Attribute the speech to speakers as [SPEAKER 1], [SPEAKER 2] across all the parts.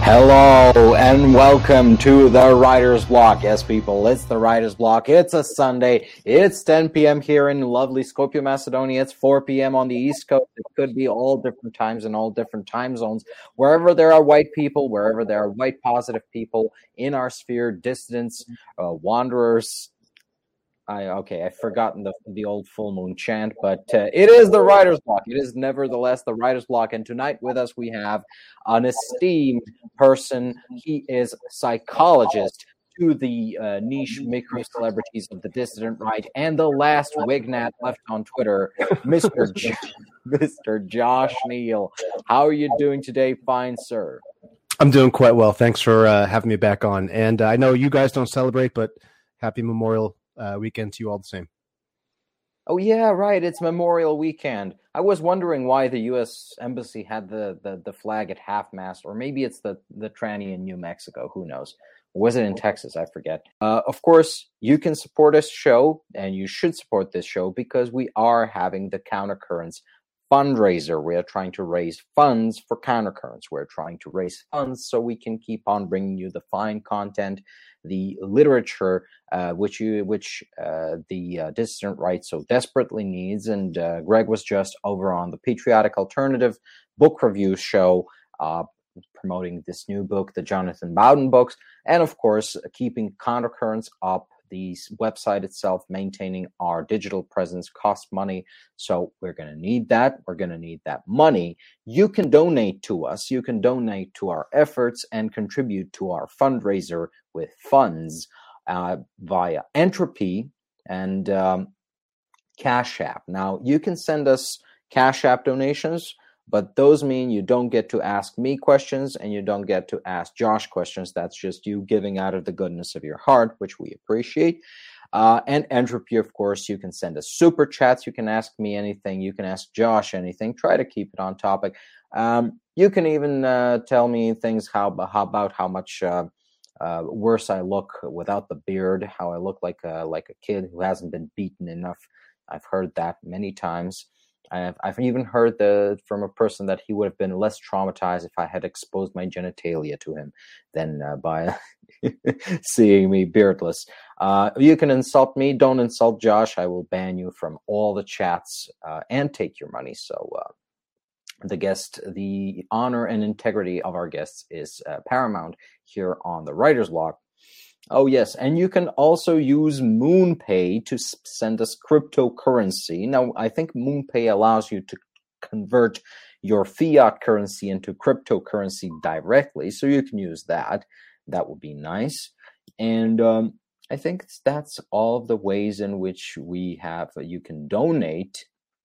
[SPEAKER 1] Hello and welcome to the Writer's Block. Yes, people, it's the Writer's Block. It's a Sunday. It's 10 p.m. here in lovely Skopje, Macedonia. It's 4 p.m. on the East Coast. It could be all different times in all different time zones. Wherever there are white people, wherever there are white positive people in our sphere, dissidents, wanderers. I've forgotten the old full moon chant, but it is the Writer's Block. It is nevertheless the Writer's Block. And tonight with us we have an esteemed person. He is a psychologist to the niche micro celebrities of the dissident right and the last Wignat left on Twitter, Mr. Josh Neal. How are you doing today, fine sir?
[SPEAKER 2] I'm doing quite well. Thanks for having me back on. And I know you guys don't celebrate, but happy Memorial weekend to you all the same.
[SPEAKER 1] Oh yeah, right. It's Memorial Weekend. I was wondering why the U.S. Embassy had the flag at half-mast, or maybe it's the tranny in New Mexico. Who knows? Or was it in Texas? I forget. Of course, you can support this show, and you should support this show because we are having the Countercurrents fundraiser. We're trying to raise funds for Countercurrents. We're trying to raise funds so we can keep on bringing you the fine content, the literature, which the dissident right so desperately needs. And Greg was just over on the Patriotic Alternative book review show, promoting this new book, the Jonathan Bowden books, and of course keeping Countercurrents up. The website itself, maintaining our digital presence, costs money. So we're going to need that. We're going to need that money. You can donate to us. You can donate to our efforts and contribute to our fundraiser with funds via Entropy and Cash App. Now, you can send us Cash App donations, but those mean you don't get to ask me questions and you don't get to ask Josh questions. That's just you giving out of the goodness of your heart, which we appreciate. And Entropy, of course, you can send us super chats. You can ask me anything. You can ask Josh anything. Try to keep it on topic. You can even tell me things about how much worse I look without the beard, how I look like a kid who hasn't been beaten enough. I've heard that many times. I've even heard from a person that he would have been less traumatized if I had exposed my genitalia to him than by seeing me beardless. You can insult me. Don't insult Josh. I will ban you from all the chats and take your money. So the honor and integrity of our guests is paramount here on the Writer's Block. Oh, yes. And you can also use MoonPay to send us cryptocurrency. Now, I think MoonPay allows you to convert your fiat currency into cryptocurrency directly. So you can use that. That would be nice. And I think that's all of the ways in which you can donate.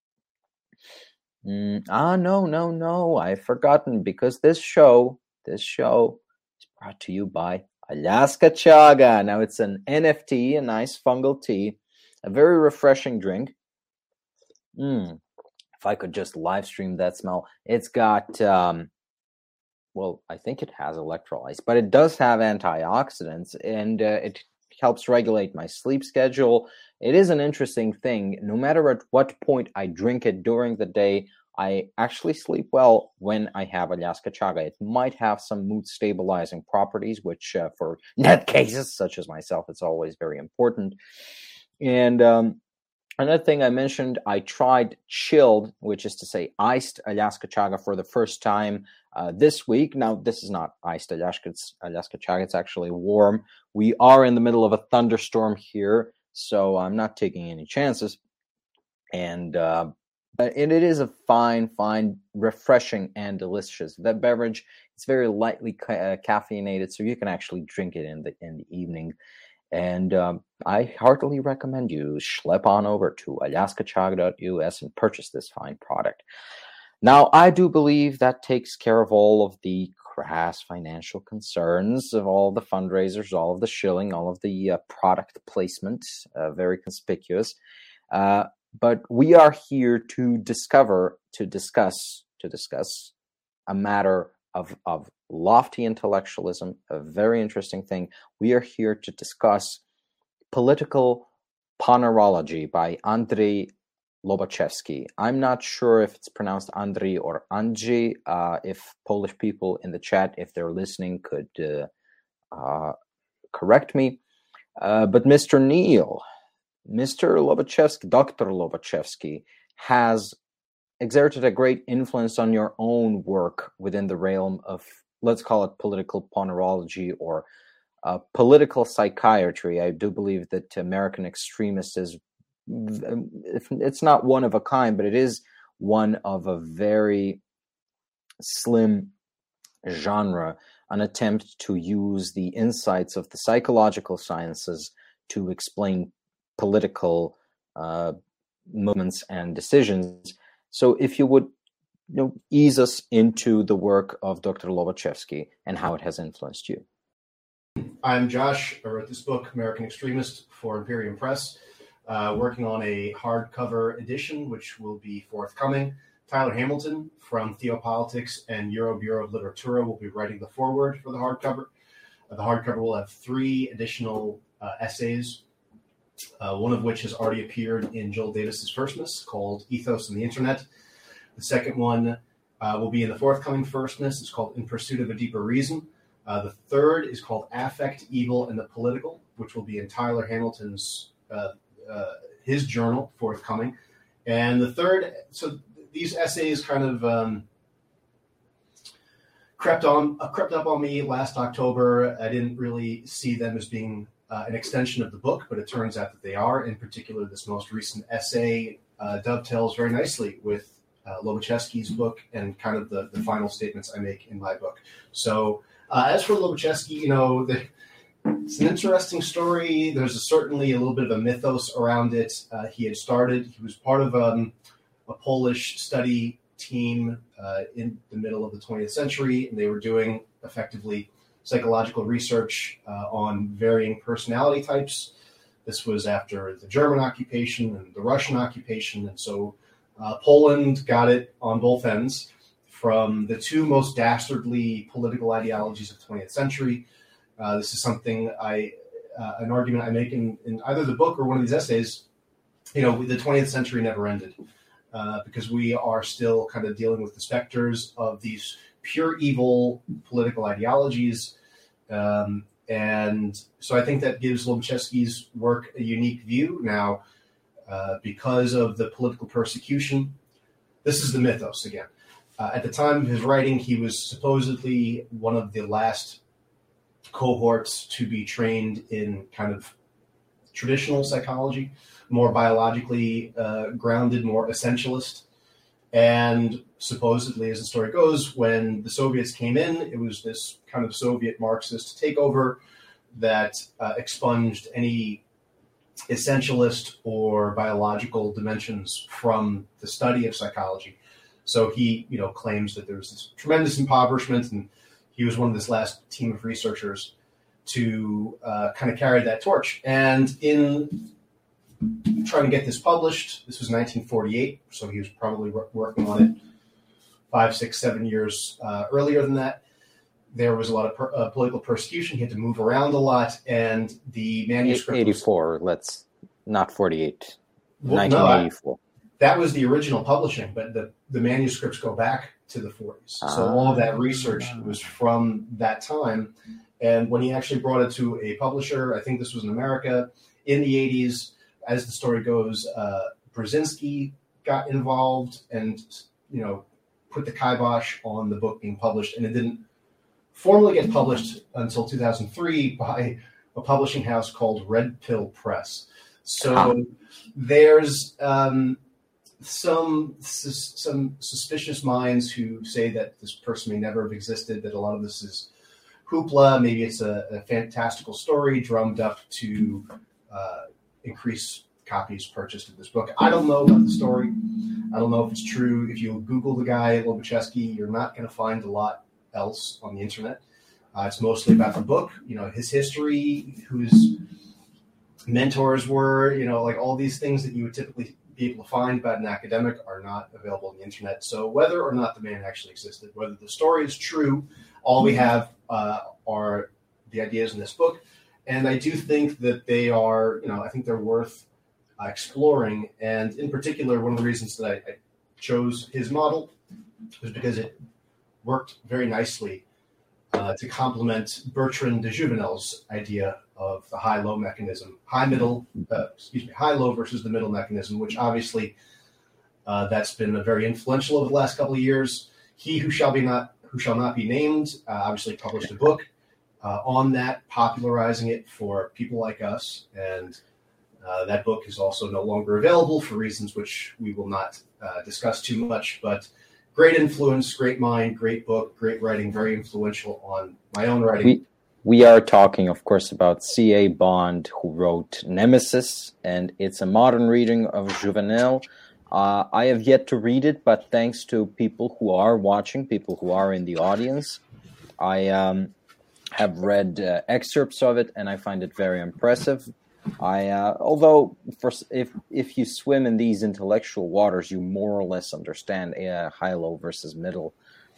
[SPEAKER 1] No. I've forgotten because this show is brought to you by Aljaska Chaga. Now it's an NFT, a nice fungal tea, a very refreshing drink. If I could just live stream that smell. It's got, I think it has electrolytes, but it does have antioxidants, and it helps regulate my sleep schedule. It is an interesting thing. No matter at what point I drink it during the day, I actually sleep well when I have Aljaska Chaga. It might have some mood stabilizing properties, which for nutcases such as myself, it's always very important. And another thing I mentioned, I tried chilled, which is to say iced Aljaska Chaga for the first time this week. Now, this is not iced Aljaska Chaga. It's actually warm. We are in the middle of a thunderstorm here, so I'm not taking any chances. And it is a fine, refreshing, and delicious beverage. It's very lightly caffeinated, so you can actually drink it in the evening. And I heartily recommend you schlep on over to aljaskachaga.us and purchase this fine product. Now, I do believe that takes care of all of the crass financial concerns of all the fundraisers, all of the shilling, all of the product placement, very conspicuous. But we are here to discuss a matter of lofty intellectualism, a very interesting thing. We are here to discuss political ponerology by Andrei Lobachevsky. I'm not sure if it's pronounced Andriy or Andrzej. If Polish people in the chat, if they're listening, could correct me. But Mr. Neil, Mr. Lobachevsky, Dr. Lobachevsky, has exerted a great influence on your own work within the realm of, let's call it political ponerology or political psychiatry. I do believe that American Extremist is, it's not one of a kind, but it is one of a very slim genre, an attempt to use the insights of the psychological sciences to explain political movements and decisions. So if you would ease us into the work of Dr. Lobachevsky and how it has influenced you.
[SPEAKER 2] I'm Josh. I wrote this book, American Extremist, for Imperium Press, working on a hardcover edition, which will be forthcoming. Tyler Hamilton from Theopolitics and Euro Bureau of Literatura will be writing the foreword for the hardcover. The hardcover will have 3 additional essays, one of which has already appeared in Joel Davis's firstness, called Ethos and the Internet. The second one will be in the forthcoming firstness. It's called In Pursuit of a Deeper Reason. The third is called Affect, Evil, and the Political, which will be in Tyler Hamilton's his journal, forthcoming. And the third, so these essays kind of crept up on me last October. I didn't really see them as being an extension of the book, but it turns out that they are. In particular, this most recent essay dovetails very nicely with Lobachevsky's book and kind of the final statements I make in my book. So as for Lobachevsky, it's an interesting story. There's certainly a little bit of a mythos around it. He was part of a Polish study team in the middle of the 20th century, and they were doing effectively psychological research on varying personality types. This was after the German occupation and the Russian occupation, and so Poland got it on both ends from the 2 most dastardly political ideologies of the 20th century. This is something an argument I make in either the book or one of these essays. The 20th century never ended because we are still kind of dealing with the specters of these pure evil political ideologies. And so I think that gives Lobachevsky's work a unique view now because of the political persecution. This is the mythos again. At the time of his writing, he was supposedly one of the last cohorts to be trained in kind of traditional psychology, more biologically grounded, more essentialist. And supposedly, as the story goes, when the Soviets came in, it was this kind of Soviet Marxist takeover that expunged any essentialist or biological dimensions from the study of psychology. So he, claims that there was this tremendous impoverishment, and he was one of this last team of researchers to kind of carry that torch. And in trying to get this published, this was 1948, so he was probably working on it 5, 6, 7 years earlier than that. There was a lot of political persecution. He had to move around a lot, and the manuscript
[SPEAKER 1] 84, not 48, 1984.
[SPEAKER 2] That was the original publishing, but the manuscripts go back to the 40s. So all of that research was from that time. And when he actually brought it to a publisher, I think this was in America, in the 80s, as the story goes, Brzezinski got involved and, put the kibosh on the book being published. And it didn't formally get published until 2003 by a publishing house called Red Pill Press. So there's some suspicious minds who say that this person may never have existed, that a lot of this is hoopla. Maybe it's a fantastical story drummed up to increase copies purchased of this book. I don't know about the story. I don't know if it's true. If you Google the guy, Lobachevsky, you're not going to find a lot else on the internet. It's mostly about the book, his history, who his mentors were, like all these things that you would typically be able to find about an academic are not available on the internet. So whether or not the man actually existed, whether the story is true, all we have are the ideas in this book. And I do think that they are, I think they're worth exploring. And in particular, one of the reasons that I chose his model was because it worked very nicely to complement Bertrand de Jouvenel's idea of the high-low mechanism, high-low versus the middle mechanism, which obviously that's been very influential over the last couple of years. He who shall not be named obviously published a book on that, popularizing it for people like us, and that book is also no longer available for reasons which we will not discuss too much, but great influence, great mind, great book, great writing, very influential on my own writing.
[SPEAKER 1] We are talking, of course, about C.A. Bond, who wrote Nemesis, and it's a modern reading of Jouvenel. I have yet to read it, but thanks to people who are watching, people who are in the audience, I have read excerpts of it, and I find it very impressive. Although if you swim in these intellectual waters, you more or less understand high-low versus middle.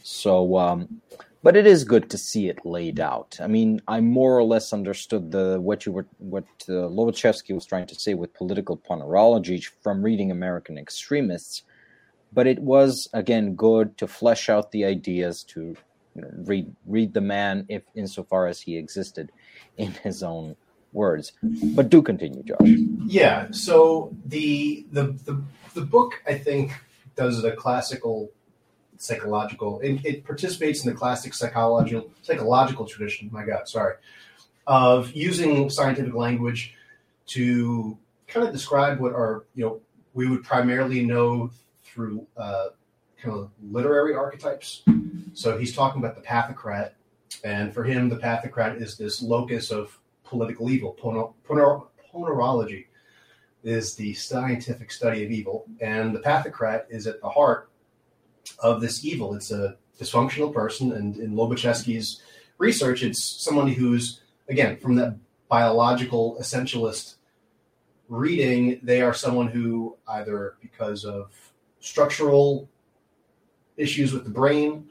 [SPEAKER 1] So, but it is good to see it laid out. I mean, I more or less understood what Lobachevsky was trying to say with political ponerology from reading American Extremists. But it was again good to flesh out the ideas, to read the man, if insofar as he existed, in his own words. But do continue, Josh.
[SPEAKER 2] Yeah. So the book, I think, does a classical psychological. It participates in the classic psychological tradition. My God, sorry, of using scientific language to kind of describe what we would primarily know through kind of literary archetypes. So he's talking about the pathocrat, and for him, the pathocrat is this locus of political evil. Ponerology is the scientific study of evil, and the pathocrat is at the heart of this evil. It's a dysfunctional person, and in Lobachevsky's research, it's somebody who's, again, from that biological essentialist reading, they are someone who either because of structural issues with the brain,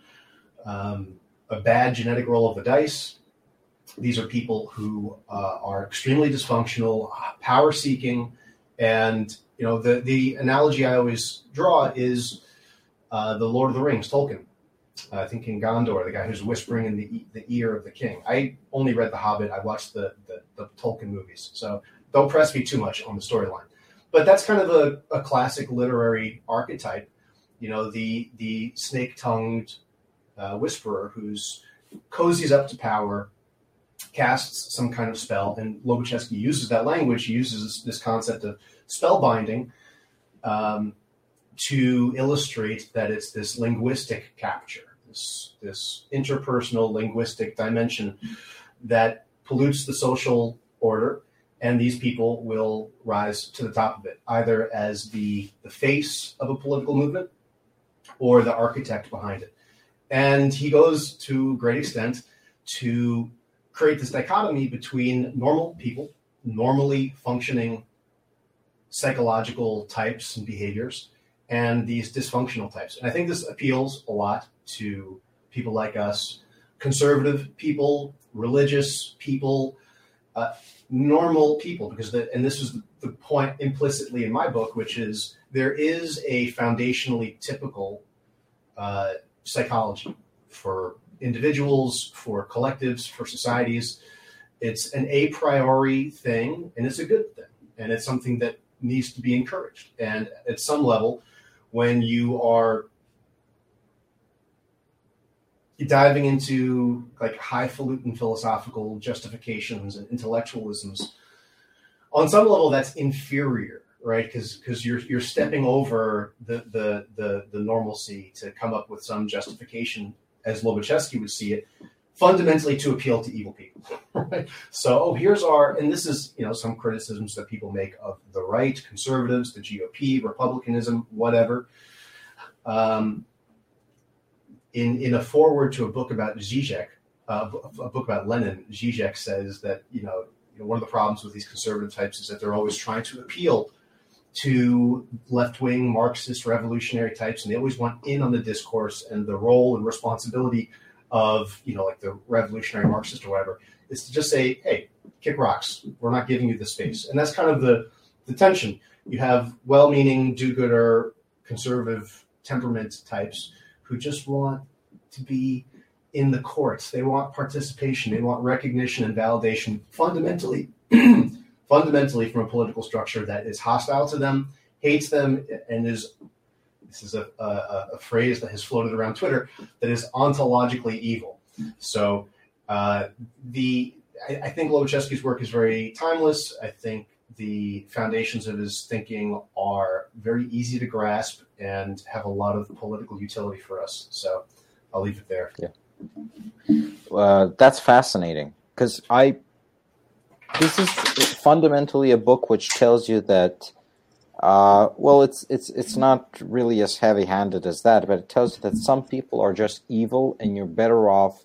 [SPEAKER 2] a bad genetic roll of the dice. These are people who are extremely dysfunctional, power-seeking, and the analogy I always draw is the Lord of the Rings, Tolkien. I think King Gondor, the guy who's whispering in the ear of the king. I only read The Hobbit. I watched the Tolkien movies, so don't press me too much on the storyline. But that's kind of a classic literary archetype. The snake-tongued whisperer who's cozies up to power, casts some kind of spell, and Lobachevsky uses that language. He uses this concept of spellbinding to illustrate that it's this linguistic capture, this interpersonal linguistic dimension that pollutes the social order, and these people will rise to the top of it, either as the face of a political movement or the architect behind it. And he goes to a great extent to create this dichotomy between normal people, normally functioning psychological types and behaviors, and these dysfunctional types. And I think this appeals a lot to people like us, conservative people, religious people, normal people, because this is the point implicitly in my book, which is there is a foundationally typical psychology for individuals, for collectives, for societies. It's an a priori thing, and it's a good thing, and it's something that needs to be encouraged. And at some level, when you are diving into like highfalutin philosophical justifications and intellectualisms, on some level that's inferior, right? Because you're stepping over the normalcy to come up with some justification, as Lobachevsky would see it, fundamentally to appeal to evil people, right? So here's and this is some criticisms that people make of the right, conservatives, the GOP, republicanism, whatever. In a foreword to a book about Zizek, a book about Lenin, Zizek says that one of the problems with these conservative types is that they're always trying to appeal to left-wing Marxist revolutionary types, and they always want in on the discourse, and the role and responsibility of like the revolutionary Marxist or whatever is to just say, hey, kick rocks, we're not giving you the space. And that's kind of the tension. you have well-meaning, do-gooder, conservative temperament types who just want to be in the courts. They want participation. They want recognition and validation fundamentally from a political structure that is hostile to them, hates them, and this is a phrase that has floated around Twitter, that is ontologically evil. So I think Lobachevsky's work is very timeless. I think the foundations of his thinking are very easy to grasp and have a lot of political utility for us. So I'll leave it there.
[SPEAKER 1] Yeah, that's fascinating, because this is fundamentally a book which tells you that, it's not really as heavy-handed as that, but it tells you that some people are just evil, and you're better off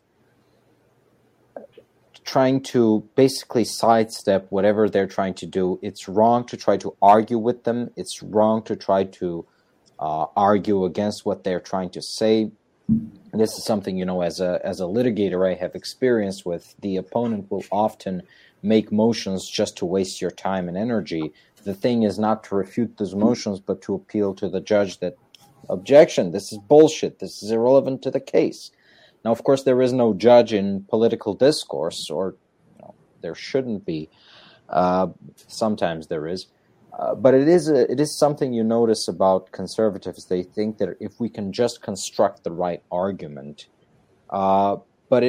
[SPEAKER 1] trying to basically sidestep whatever they're trying to do. It's wrong to try to argue with them. It's wrong to try to argue against what they're trying to say. And this is something, as a litigator, I have experienced with. The opponent will often make motions just to waste your time and energy. The thing is not to refute those motions, but to appeal to the judge that, objection, this is bullshit. This is irrelevant to the case. Now, of course, there is no judge in political discourse, or there shouldn't be. Sometimes there is. But it is something you notice about conservatives. They think that if we can just construct the right argument, but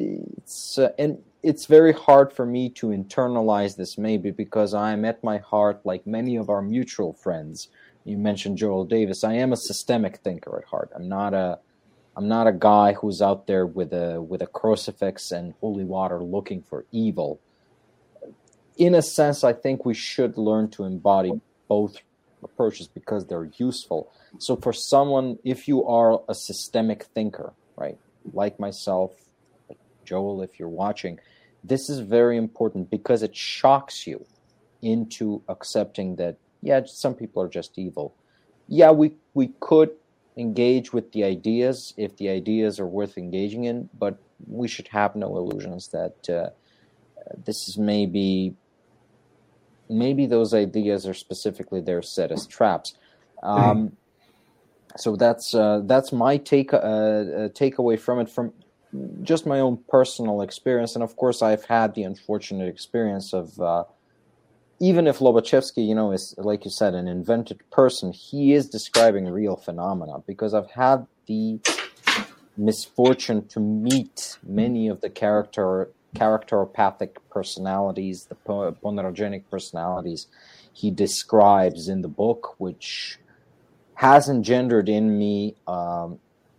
[SPEAKER 1] it's very hard for me to internalize this, maybe because I'm at my heart, like many of our mutual friends. You mentioned Joel Davis. I am a systemic thinker at heart. I'm not a guy who's out there with a crucifix and holy water looking for evil. In a sense, I think we should learn to embody both approaches because they're useful. So for someone, if you are a systemic thinker, right, like myself, like Joel, if you're watching, this is very important because it shocks you into accepting that, some people are just evil. Yeah, we could engage with the ideas if the ideas are worth engaging in, but we should have no illusions that this is maybe those ideas are specifically there set as traps. So that's my takeaway from it, from just my own personal experience. And of course, I've had the unfortunate experience of even if Lobachevsky, is, like you said, an invented person, he is describing real phenomena, because I've had the misfortune to meet many of the characteropathic personalities, the ponerogenic personalities he describes in the book, which has engendered in me a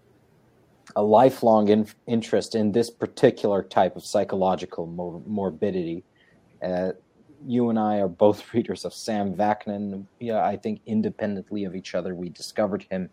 [SPEAKER 1] lifelong interest in this particular type of psychological morbidity. You and I are both readers of Sam Vaknin. I think independently of each other, we discovered him.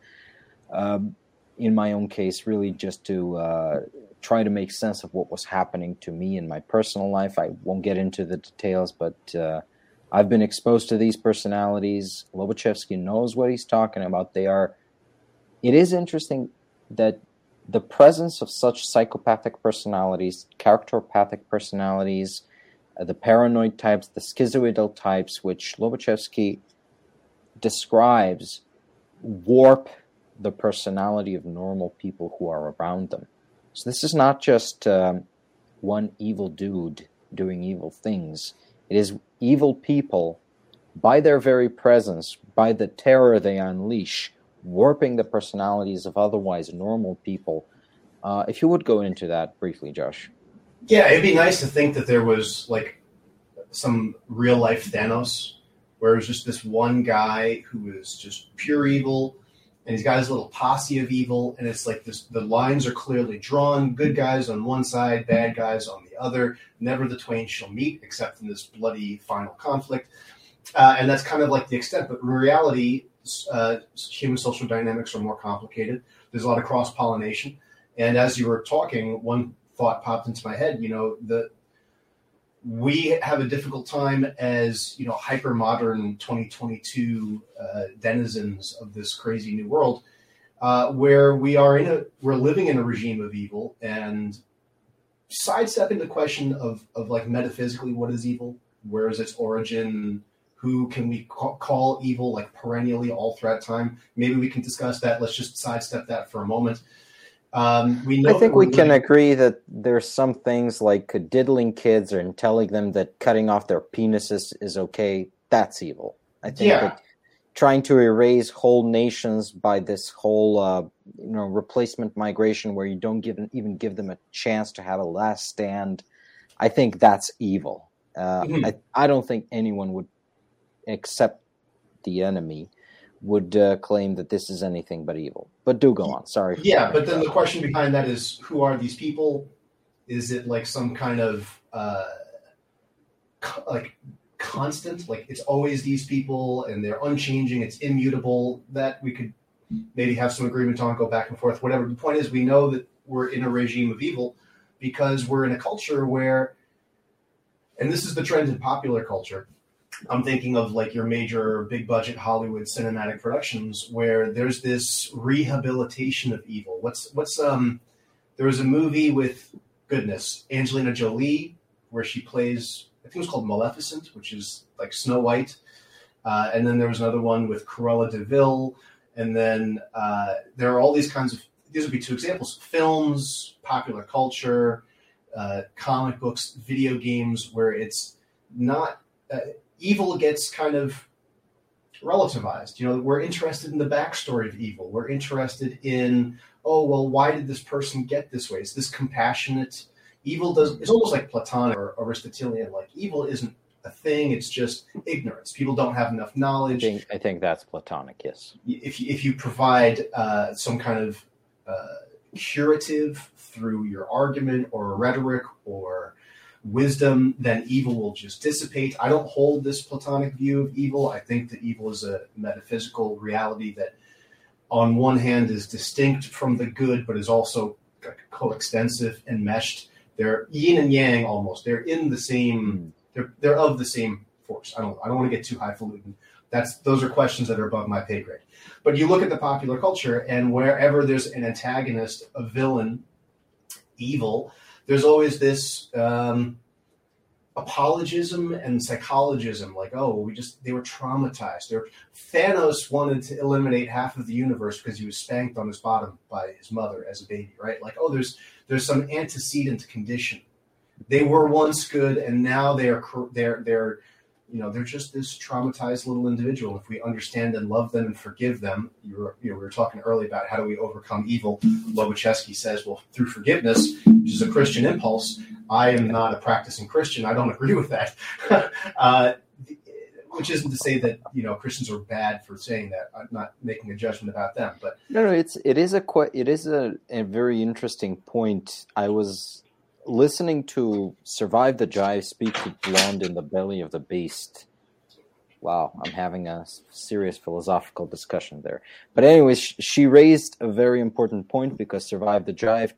[SPEAKER 1] In my own case, really just to try to make sense of what was happening to me in my personal life. I won't get into the details, but I've been exposed to these personalities. Lobachevsky knows what he's talking about. It is interesting that the presence of such psychopathic personalities, characteropathic personalities, the paranoid types, the schizoidal types, which Lobachevsky describes, warp the personality of normal people who are around them. So this is not just one evil dude doing evil things. It is evil people, by their very presence, by the terror they unleash, warping the personalities of otherwise normal people. If you would go into that briefly, Josh.
[SPEAKER 2] Yeah, it'd be nice to think that there was like some real life Thanos, where it was just this one guy who was just pure evil, and he's got his little posse of evil, and it's like this: the lines are clearly drawn. Good guys on one side, bad guys on the other. Never the twain shall meet, except in this bloody final conflict. And that's kind of like the extent. But in reality, human social dynamics are more complicated. There's a lot of cross-pollination. And as you were talking, one thought popped into my head. We have a difficult time as hyper modern 2022 denizens of this crazy new world, where we're living in a regime of evil, and sidestepping the question of like metaphysically what is evil, where is its origin, Who can we call evil like perennially all throughout time? Maybe we can discuss that. Let's just sidestep that for a moment. We know
[SPEAKER 1] I think we can agree that there's some things like diddling kids and telling them that cutting off their penises is okay. That's evil. I think that trying to erase whole nations by this whole replacement migration where you don't even give them a chance to have a last stand, I think that's evil. I don't think anyone would, except the enemy, would claim that this is anything but evil. But do go on. Sorry.
[SPEAKER 2] Yeah, but then the question behind that is, who are these people? Is it like some kind of constant? Like it's always these people and they're unchanging, it's immutable, that we could maybe have some agreement on, go back and forth, whatever. The point is, we know that we're in a regime of evil because we're in a culture where, and this is the trend in popular culture, I'm thinking of like your major big budget Hollywood cinematic productions where there's this rehabilitation of evil. There was a movie with Angelina Jolie where she plays, I think it was called Maleficent, which is like Snow White. And then there was another one with Cruella de Vil. And then there are all these kinds of, these would be two examples, films, popular culture, comic books, video games, where it's not, evil gets kind of relativized. We're interested in the backstory of evil. We're interested in, why did this person get this way? Is this compassionate? Evil it's almost like Platonic or Aristotelian. Like evil isn't a thing. It's just ignorance. People don't have enough knowledge.
[SPEAKER 1] I think that's Platonic, yes.
[SPEAKER 2] If you provide some kind of curative through your argument or rhetoric or wisdom, then evil will just dissipate. I don't hold this Platonic view of evil. I think that evil is a metaphysical reality that on one hand is distinct from the good, but is also coextensive and meshed. They're yin and yang almost. They're in the same, they're of the same force. I don't want to get too highfalutin. Those are questions that are above my pay grade. But you look at the popular culture, and wherever there's an antagonist, a villain, evil, there's always this apologism and psychologism, like, they were traumatized. Thanos wanted to eliminate half of the universe because he was spanked on his bottom by his mother as a baby, right? Like, there's some antecedent condition. They were once good, and now they're just this traumatized little individual. If we understand and love them and forgive them, we were talking earlier about how do we overcome evil. Lobachevsky says, well, through forgiveness, which is a Christian impulse. I am not a practicing Christian. I don't agree with that. Which isn't to say that Christians are bad for saying that. I'm not making a judgment about them, but
[SPEAKER 1] no, it is a very interesting point. I was listening to Survive the Jive speak to Blonde in the Belly of the Beast. Wow, I'm having a serious philosophical discussion there. But anyways, she raised a very important point because Survive the Jive,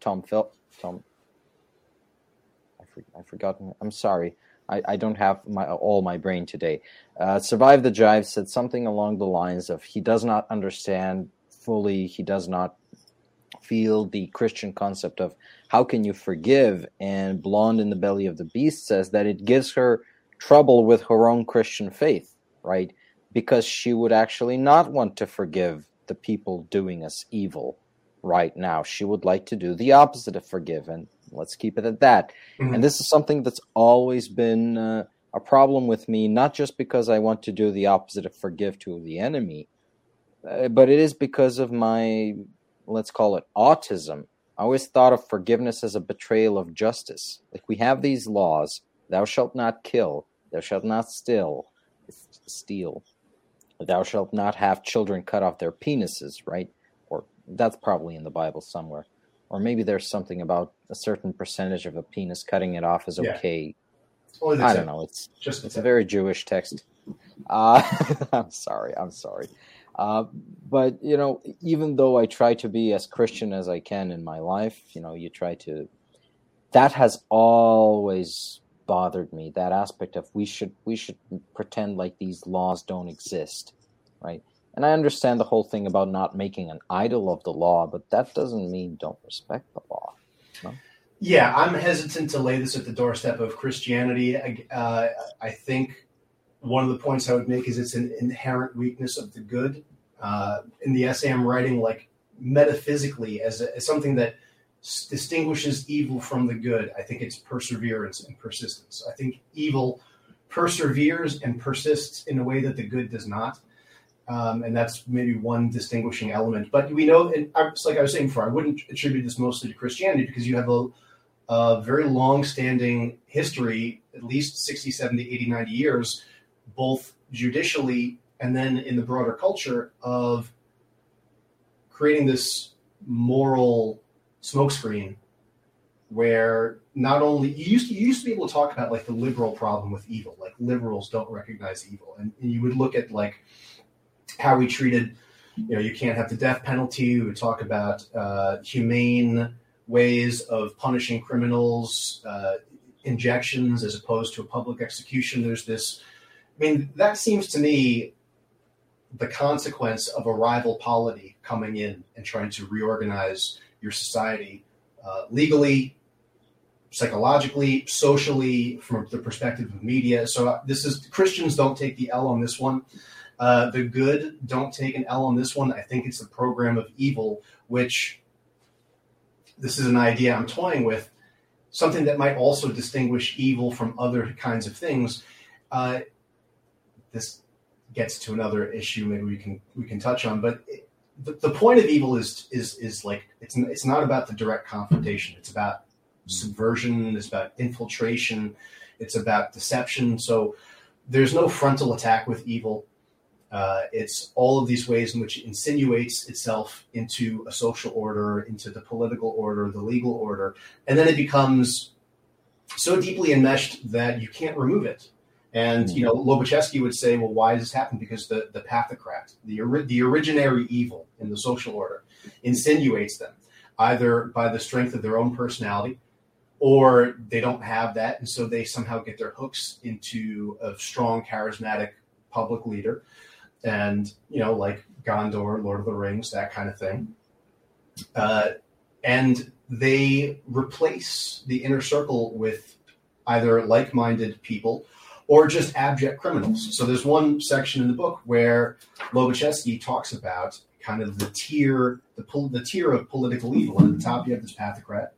[SPEAKER 1] I've forgotten. I'm sorry. I don't have all my brain today. Survive the Jive said something along the lines of he does not understand fully, he does not feel the Christian concept of how can you forgive, and Blonde in the Belly of the Beast says that it gives her trouble with her own Christian faith, right? Because she would actually not want to forgive the people doing us evil right now. She would like to do the opposite of forgive, and let's keep it at that. Mm-hmm. And this is something that's always been a problem with me, not just because I want to do the opposite of forgive to the enemy, but it is because of my, let's call it autism. I always thought of forgiveness as a betrayal of justice. Like we have these laws, thou shalt not kill, thou shalt not steal, thou shalt not have children cut off their penises, right? Or that's probably in the Bible somewhere. Or maybe there's something about a certain percentage of a penis cutting it off is okay. I don't know. It's a very Jewish text. I'm sorry. But, even though I try to be as Christian as I can in my life, you try to, that has always bothered me, that aspect of we should pretend like these laws don't exist, right? And I understand the whole thing about not making an idol of the law, but that doesn't mean don't respect the law. No?
[SPEAKER 2] Yeah, I'm hesitant to lay this at the doorstep of Christianity. I think One of the points I would make is it's an inherent weakness of the good. In the essay, I'm writing like metaphysically as something that distinguishes evil from the good. I think it's perseverance and persistence. I think evil perseveres and persists in a way that the good does not. And that's maybe one distinguishing element. But we know, and like I was saying before, I wouldn't attribute this mostly to Christianity because you have a very long-standing history, at least 60, 70, 80, 90 years, both judicially and then in the broader culture, of creating this moral smokescreen where not only you used to be able to talk about like the liberal problem with evil, like liberals don't recognize evil, and you would look at like how we treated, you can't have the death penalty. We would talk about humane ways of punishing criminals, injections as opposed to a public execution. There's this, that seems to me the consequence of a rival polity coming in and trying to reorganize your society legally, psychologically, socially, from the perspective of media. So Christians don't take the L on this one. The good don't take an L on this one. I think it's the program of evil, which this is an idea I'm toying with, something that might also distinguish evil from other kinds of things. This gets to another issue maybe we can touch on, but the point of evil is like it's not about the direct confrontation. It's about subversion. It's about infiltration. It's about deception. So there's no frontal attack with evil. It's all of these ways in which it insinuates itself into a social order, into the political order, the legal order, and then it becomes so deeply enmeshed that you can't remove it. And, Lobachevsky would say, well, why does this happen? Because the pathocrat, the originary evil in the social order, insinuates them either by the strength of their own personality, or they don't have that, and so they somehow get their hooks into a strong, charismatic public leader. And, like Gondor, Lord of the Rings, that kind of thing. And they replace the inner circle with either like-minded people or just abject criminals. So there's one section in the book where Lobachevsky talks about kind of the tier of political evil. And at the top, you have this pathocrat.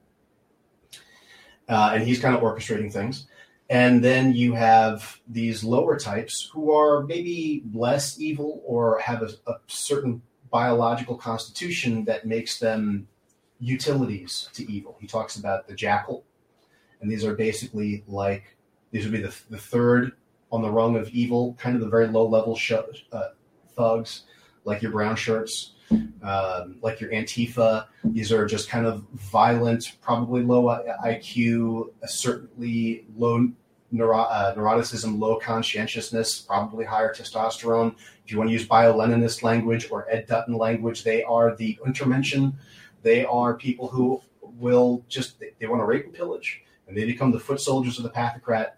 [SPEAKER 2] And he's kind of orchestrating things. And then you have these lower types who are maybe less evil or have a certain biological constitution that makes them utilities to evil. He talks about the jackal. And these are basically these would be the third on the rung of evil, kind of the very low-level thugs, like your brown shirts, like your Antifa. These are just kind of violent, probably low IQ, certainly low neuroticism, low conscientiousness, probably higher testosterone. If you want to use bio-Leninist language or Ed Dutton language, they are the Untermenschen. They are people who will they want to rape and pillage, and they become the foot soldiers of the pathocrat.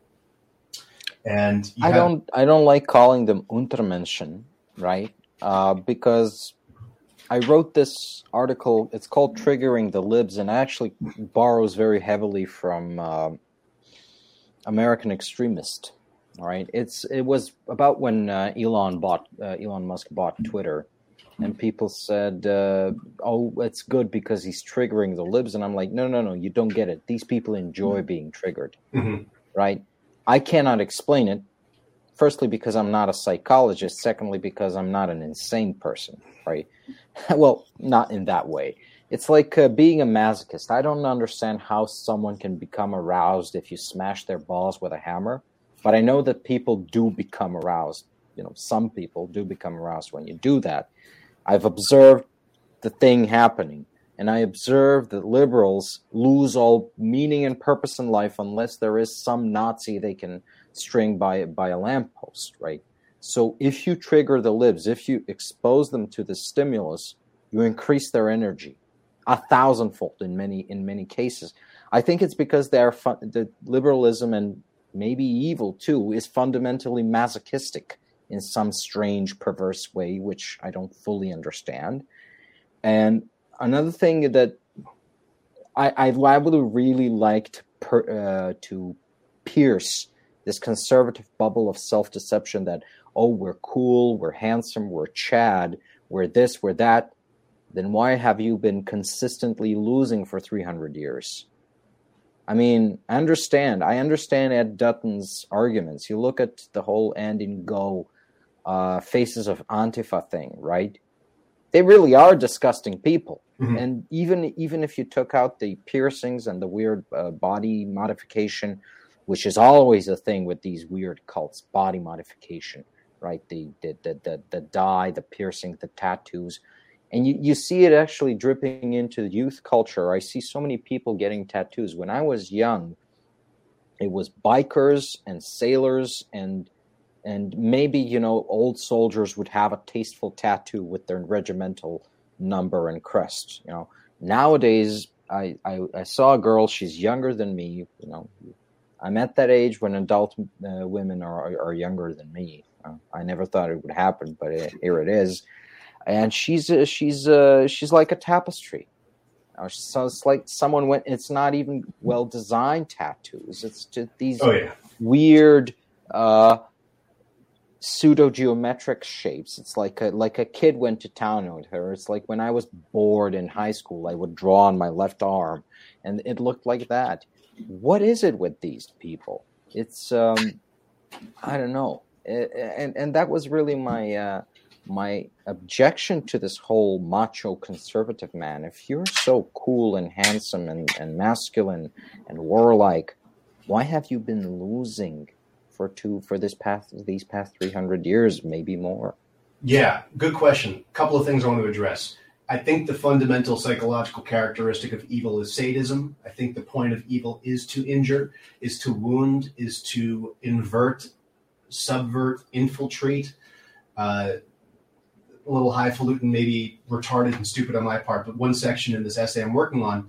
[SPEAKER 2] And
[SPEAKER 1] I don't like calling them Untermenschen, right? Because I wrote this article. It's called "Triggering the Libs," and actually borrows very heavily from American Extremist. All right, it was about when Elon Musk bought Twitter, and people said, "Oh, it's good because he's triggering the libs," and I'm like, "No, you don't get it. These people enjoy being triggered, right?" I cannot explain it. Firstly, because I'm not a psychologist. Secondly, because I'm not an insane person, right? Well, not in that way. It's like being a masochist. I don't understand how someone can become aroused if you smash their balls with a hammer, but I know that people do become aroused. Some people do become aroused when you do that. I've observed the thing happening, and I observe that liberals lose all meaning and purpose in life unless there is some Nazi they can string by a lamppost, right? So if you trigger the libs, if you expose them to the stimulus, you increase their energy 1,000-fold in many cases. I think it's because the liberalism, and maybe evil too, is fundamentally masochistic in some strange, perverse way, which I don't fully understand. And another thing that I would really like to pierce this conservative bubble of self-deception that, oh, we're cool, we're handsome, we're Chad, we're this, we're that, then why have you been consistently losing for 300 years? I mean, I understand Ed Dutton's arguments. You look at the whole End in Go Faces of Antifa thing, right? They really are disgusting people. Mm-hmm. And even if you took out the piercings and the weird body modification, which is always a thing with these weird cults, body modification, right? The dye, the piercing, the tattoos. And you see it actually dripping into youth culture. I see so many people getting tattoos. When I was young, it was bikers and sailors and maybe, old soldiers would have a tasteful tattoo with their regimental number and crest. Nowadays, I saw a girl, she's younger than me. I'm at that age when adult women are younger than me. I never thought it would happen, but here it is. And she's like a tapestry. So it's like someone went. It's not even well designed tattoos. It's just these weird pseudo geometric shapes. It's like a kid went to town with her. It's like when I was bored in high school, I would draw on my left arm, and it looked like that. What is it with these people? It's I don't know. And that was really my objection to this whole macho conservative man. If you're so cool and handsome and masculine and warlike, why have you been losing for these past 300 years, maybe more?
[SPEAKER 2] Yeah, good question. A couple of things I want to address. I think the fundamental psychological characteristic of evil is sadism. I think the point of evil is to injure, is to wound, is to invert, subvert, infiltrate. A little highfalutin, maybe retarded and stupid on my part, but one section in this essay I'm working on,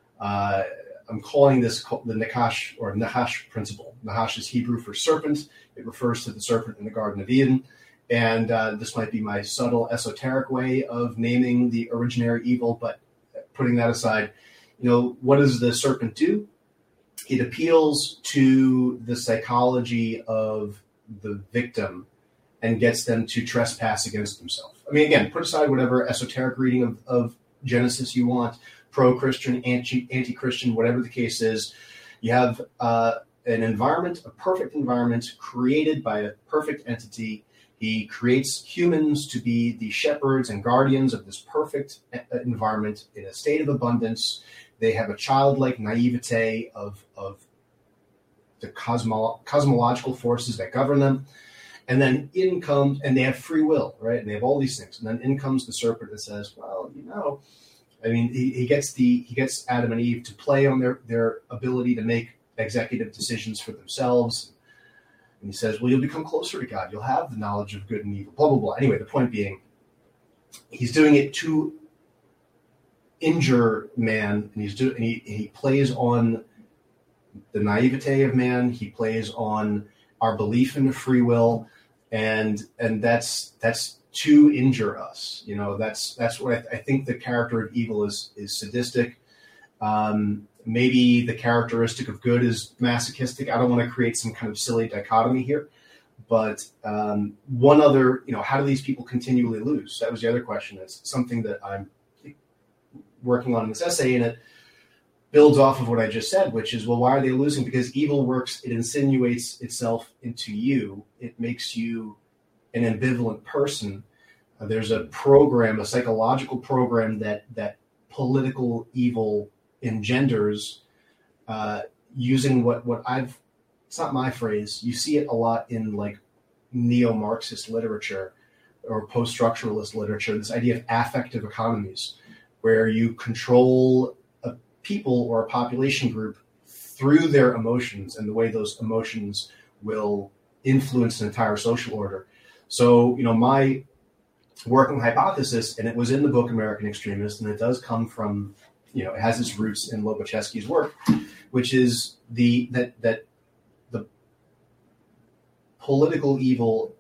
[SPEAKER 2] I'm calling this the Nakash or Nahash principle. Nahash is Hebrew for serpent. It refers to the serpent in the Garden of Eden. And this might be my subtle esoteric way of naming the originary evil, but putting that aside, what does the serpent do? It appeals to the psychology of the victim and gets them to trespass against themselves. I mean, again, put aside whatever esoteric reading of Genesis you want, pro-Christian, anti-Christian, whatever the case is. You have an environment, a perfect environment created by a perfect entity. He creates humans to be the shepherds and guardians of this perfect environment in a state of abundance. They have a childlike naivete of the cosmological forces that govern them. And then in comes, and they have free will, right? And they have all these things. And then in comes the serpent that says, well, he gets Adam and Eve to play on their ability to make executive decisions for themselves. And he says, well, you'll become closer to God. You'll have the knowledge of good and evil, blah, blah, blah. Anyway, the point being, he's doing it to injure man, and he plays on the naivete of man. He plays on our belief in free will, and that's to injure us. That's what I think the character of evil is sadistic. Maybe the characteristic of good is masochistic. I don't want to create some kind of silly dichotomy here. But one other, how do these people continually lose? That was the other question. It's something that I'm working on in this essay, and it builds off of what I just said, which is, well, why are they losing? Because evil works, it insinuates itself into you. It makes you an ambivalent person. There's a program, a psychological program that political evil engenders using what I've, it's not my phrase, you see it a lot in like neo-Marxist literature or post-structuralist literature, this idea of affective economies, where you control a people or a population group through their emotions and the way those emotions will influence an entire social order. So, my working hypothesis, and it was in the book American Extremist, and it does come from, it has its roots in Lobachevsky's work, which is that the political evil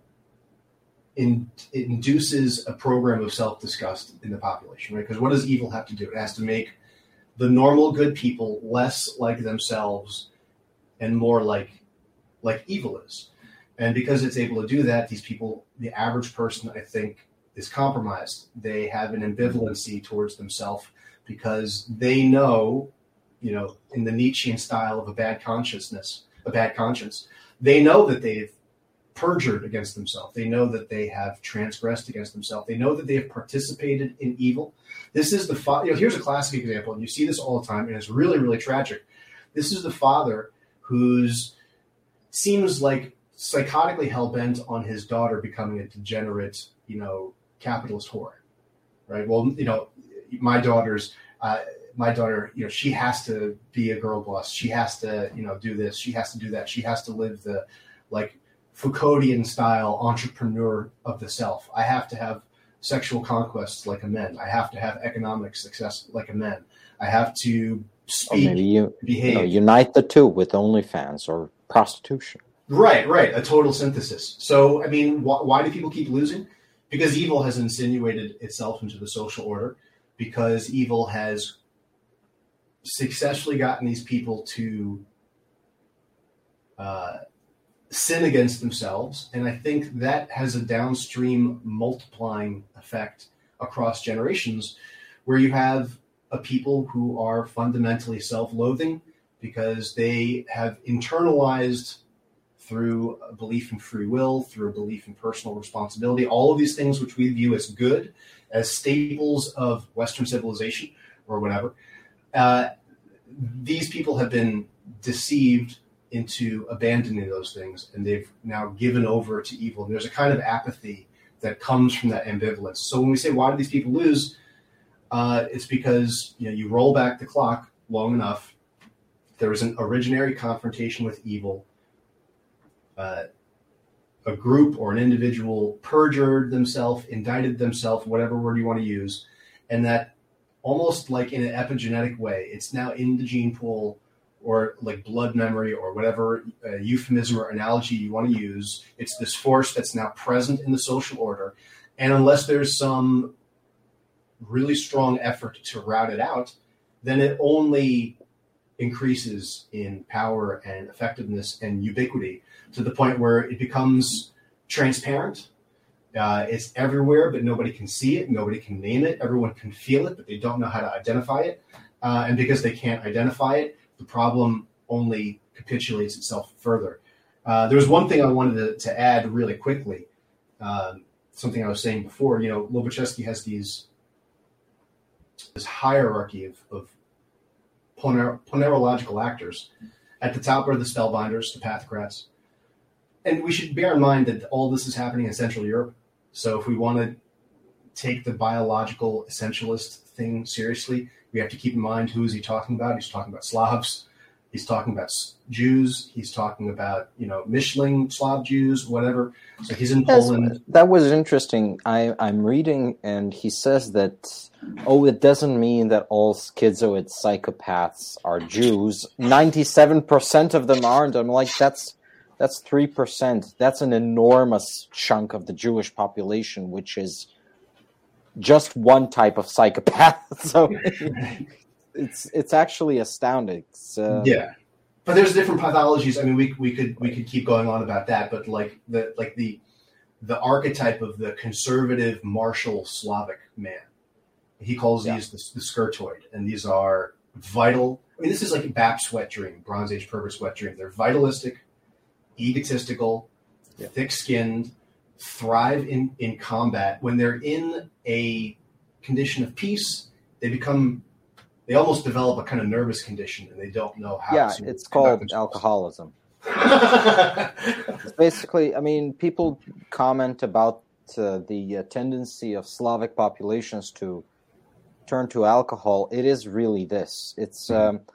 [SPEAKER 2] induces a program of self-disgust in the population, right? Because what does evil have to do? It has to make the normal good people less like themselves and more like like evil is. And because it's able to do that, these people, the average person, I think, is compromised. They have an ambivalency towards themselves because they know, in the Nietzschean style of a bad conscience, they know that they've perjured against themselves. They know that they have transgressed against themselves. They know that they have participated in evil. This is here's a classic example, and you see this all the time, and it's really, really tragic. This is the father who's seems like psychotically hell-bent on his daughter becoming a degenerate, capitalist whore, right? Well, my daughter, she has to be a girl boss. She has to, do this. She has to do that. She has to live the, Foucauldian style entrepreneur of the self. I have to have sexual conquests like a man. I have to have economic success like a man. I have to speak,
[SPEAKER 1] or maybe
[SPEAKER 2] behave.
[SPEAKER 1] Unite the two with OnlyFans or prostitution.
[SPEAKER 2] Right. A total synthesis. So, I mean, why do people keep losing? Because evil has insinuated itself into the social order, because evil has successfully gotten these people to sin against themselves. And I think that has a downstream multiplying effect across generations, where you have a people who are fundamentally self-loathing because they have internalized, through a belief in free will, through a belief in personal responsibility, all of these things which we view as good, as staples of Western civilization or whatever. These people have been deceived into abandoning those things, and they've now given over to evil. And there's a kind of apathy that comes from that ambivalence. So when we say, why do these people lose? It's because you roll back the clock long enough. There was an originary confrontation with evil. A group or an individual perjured themselves, indicted themselves, whatever word you want to use, and that almost like in an epigenetic way, it's now in the gene pool, or like blood memory, or whatever euphemism or analogy you want to use. It's this force that's now present in the social order. And unless there's some really strong effort to rout it out, then it only increases in power and effectiveness and ubiquity, to the point where it becomes transparent. It's everywhere, but nobody can see it. Nobody can name it. Everyone can feel it, but they don't know how to identify it. And because they can't identify it, the problem only capitulates itself further. There's one thing I wanted to add really quickly. Something I was saying before, Lobachevsky has this hierarchy of ponerological actors. At the top are the spellbinders, the pathocrats. And we should bear in mind that all this is happening in Central Europe. So if we want to take the biological essentialist thing seriously, we have to keep in mind, who is he talking about? He's talking about Slavs. He's talking about Jews. He's talking about, Mischling Slav Jews, whatever. So he's in Poland.
[SPEAKER 1] That was interesting. I'm reading, and he says that, it doesn't mean that all schizoid psychopaths are Jews. 97% of them aren't. I'm like, that's 3%. That's an enormous chunk of the Jewish population, which is just one type of psychopath. So it's actually astounding.
[SPEAKER 2] Yeah, but there's different pathologies. I mean, we could keep going on about that, but the archetype of the conservative martial Slavic man, he calls these the skirtoid, and these are vital. I mean, this is like Bap's wet dream, Bronze Age pervert's wet dream. They're vitalistic, egotistical, thick-skinned, thrive in combat. When they're in a condition of peace, they almost develop a kind of nervous condition, and they don't know how to.
[SPEAKER 1] Yeah, it's called alcoholism. Basically, I mean, people comment about the tendency of Slavic populations to turn to alcohol. It is really this. It's,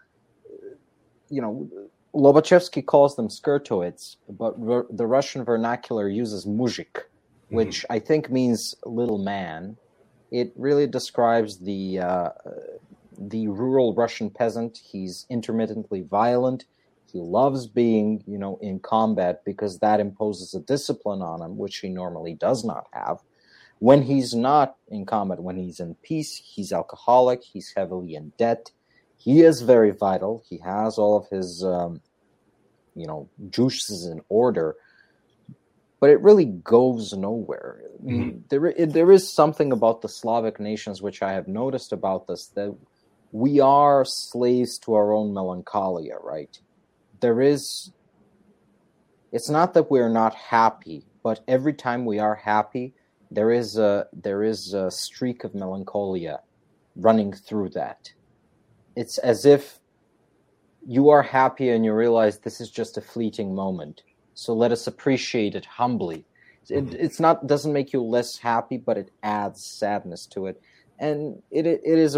[SPEAKER 1] Lobachevsky calls them skirtoids, but the Russian vernacular uses muzhik, which I think means little man. It really describes the rural Russian peasant. He's intermittently violent. He loves being, in combat because that imposes a discipline on him, which he normally does not have. When he's not in combat, when he's in peace, he's alcoholic. He's heavily in debt. He is very vital. He has all of his juices in order, but it really goes nowhere. There is something about the Slavic nations which I have noticed about this, that we are slaves to our own melancholia, right? It's not that we're not happy, but every time we are happy, there is a streak of melancholia running through that. It's as if you are happy and you realize this is just a fleeting moment. So let us appreciate it humbly. Doesn't make you less happy, but it adds sadness to it. And it's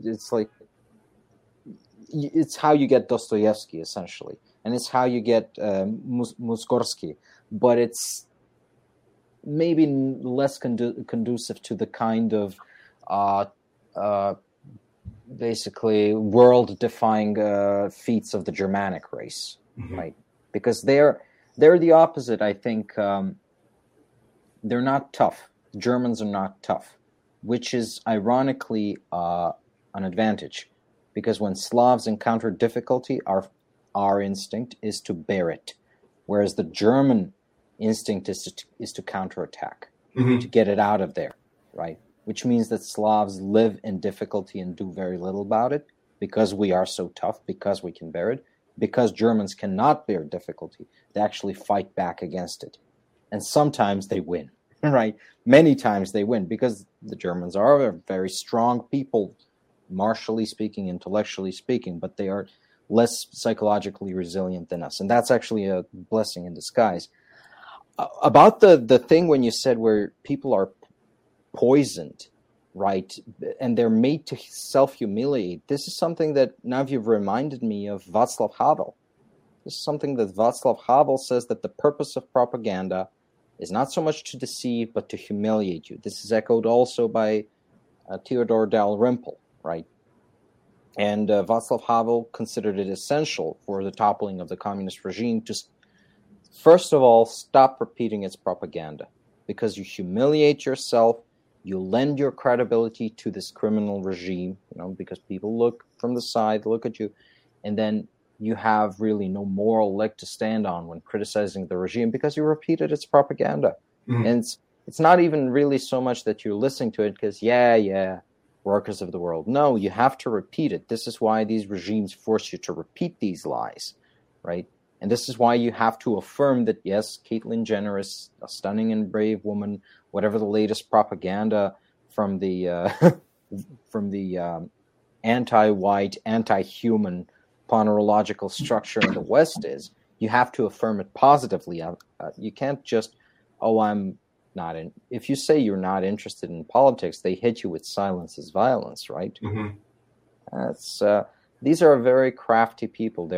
[SPEAKER 1] how you get Dostoevsky, essentially. And it's how you get Mussorgsky. But it's maybe less conducive to the kind of basically world-defying feats of the Germanic race, right? Because they're the opposite, I think. They're not tough. The Germans are not tough, which is ironically an advantage, because when Slavs encounter difficulty, our instinct is to bear it, whereas the German instinct is to counterattack, to get it out of there, right? Which means that Slavs live in difficulty and do very little about it because we are so tough, because we can bear it. Because Germans cannot bear difficulty, they actually fight back against it. And sometimes they win, right? Many times they win, because the Germans are very strong people, martially speaking, intellectually speaking, but they are less psychologically resilient than us. And that's actually a blessing in disguise. About the thing when you said where people are poisoned, right, and they're made to self-humiliate. This is something that now you've reminded me of Václav Havel. This is something that Václav Havel says, that the purpose of propaganda is not so much to deceive, but to humiliate you. This is echoed also by Theodor Dalrymple, right? And Václav Havel considered it essential for the toppling of the communist regime to, first of all, stop repeating its propaganda, because you humiliate yourself. You lend your credibility to this criminal regime, because people look from the side, look at you, and then you have really no moral leg to stand on when criticizing the regime, because you repeated its propaganda. And it's not even really so much that you're listening to it because, workers of the world. No, you have to repeat it. This is why these regimes force you to repeat these lies, right? And this is why you have to affirm that, yes, Caitlyn Jenner is a stunning and brave woman, whatever the latest propaganda from the anti-white, anti-human ponerological structure in the West is. You have to affirm it positively. You can't just, I'm not in. If you say you're not interested in politics, they hit you with silence is violence, right? These are very crafty people.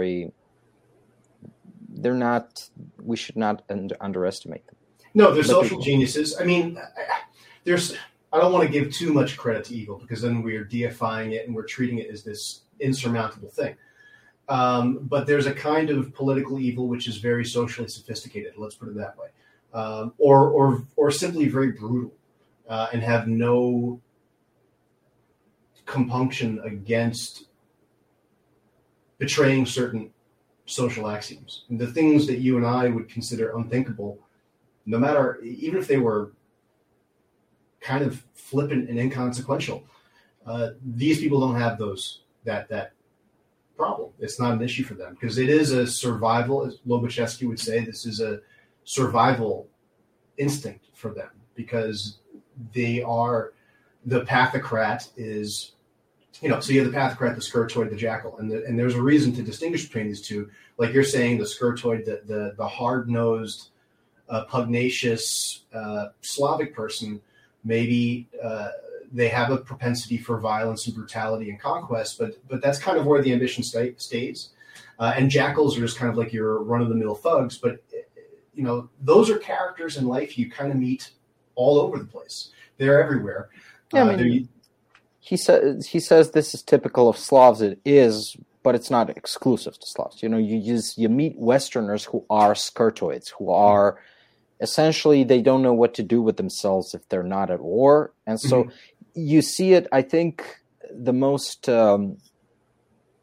[SPEAKER 1] We should not underestimate them.
[SPEAKER 2] No, they're social geniuses. I mean, I don't want to give too much credit to evil, because then we're deifying it and we're treating it as this insurmountable thing. But there's a kind of political evil which is very socially sophisticated, let's put it that way, or simply very brutal, and have no compunction against betraying certain social axioms. And the things that you and I would consider unthinkable, no matter, even if they were kind of flippant and inconsequential, these people don't have that problem. It's not an issue for them, because it is a survival, as Lobachevsky would say, this is a survival instinct for them, because they are, the pathocrat is, so you have the pathocrat, the skirtoid, the jackal, and there's a reason to distinguish between these two. Like you're saying, the skirtoid, the hard-nosed, pugnacious Slavic person, maybe they have a propensity for violence and brutality and conquest, but that's kind of where the ambition stays. And jackals are just kind of like your run-of-the-mill thugs, but those are characters in life you kind of meet all over the place. They're everywhere.
[SPEAKER 1] He says this is typical of Slavs. It is, but it's not exclusive to Slavs. You meet Westerners who are skirtoids, who are essentially, they don't know what to do with themselves if they're not at war. And so you see it, I think, the most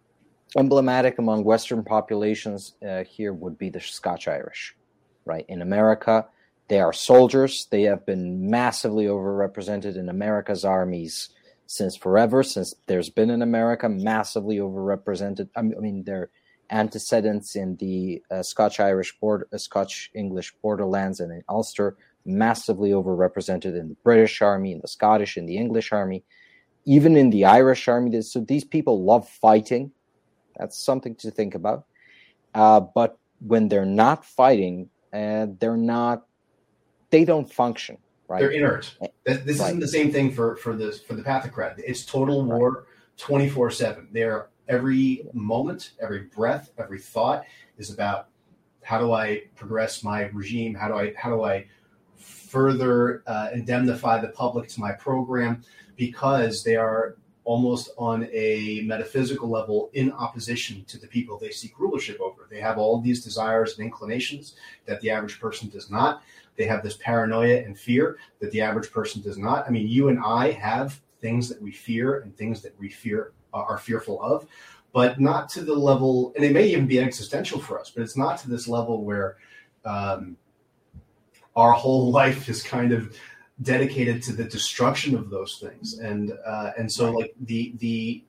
[SPEAKER 1] Emblematic among Western populations here would be the Scotch-Irish, right? In America, they are soldiers. They have been massively overrepresented in America's armies since forever, since there's been an America, massively overrepresented. I mean, their antecedents in the Scotch-English borderlands and in Ulster, massively overrepresented in the British Army, in the Scottish, in the English Army, even in the Irish Army. So these people love fighting. That's something to think about. But when they're not fighting, they don't function, right?
[SPEAKER 2] They're inert. This isn't the same thing for the Pathocrat. It's total war 24/7. They're every moment, every breath, every thought is about how do I progress my regime? How do I further indemnify the public to my program? Because they are almost on a metaphysical level in opposition to the people they seek rulership over. They have all these desires and inclinations that the average person does not. They have this paranoia and fear that the average person does not. I mean, you and I have things that we fear and things that we are fearful of, but not to the level, and it may even be existential for us, but it's not to this level where our whole life is kind of dedicated to the destruction of those things, and so like the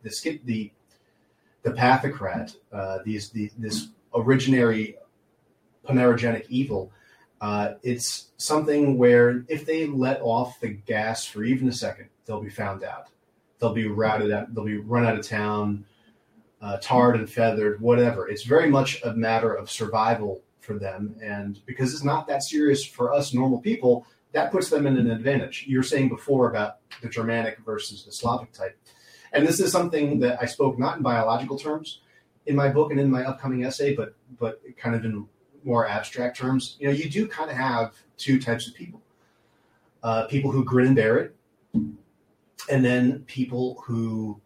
[SPEAKER 2] Pathocrat, this originary ponerogenic evil, it's something where if they let off the gas for even a second, they'll be found out, they'll be routed out, they'll be run out of town, tarred and feathered, whatever. It's very much a matter of survival for them, and because it's not that serious for us normal people, that puts them in an advantage. You were saying before about the Germanic versus the Slavic type. And this is something that I spoke not in biological terms in my book and in my upcoming essay, but kind of in more abstract terms. You know, you do kind of have two types of people. People who grin and bear it, and then people who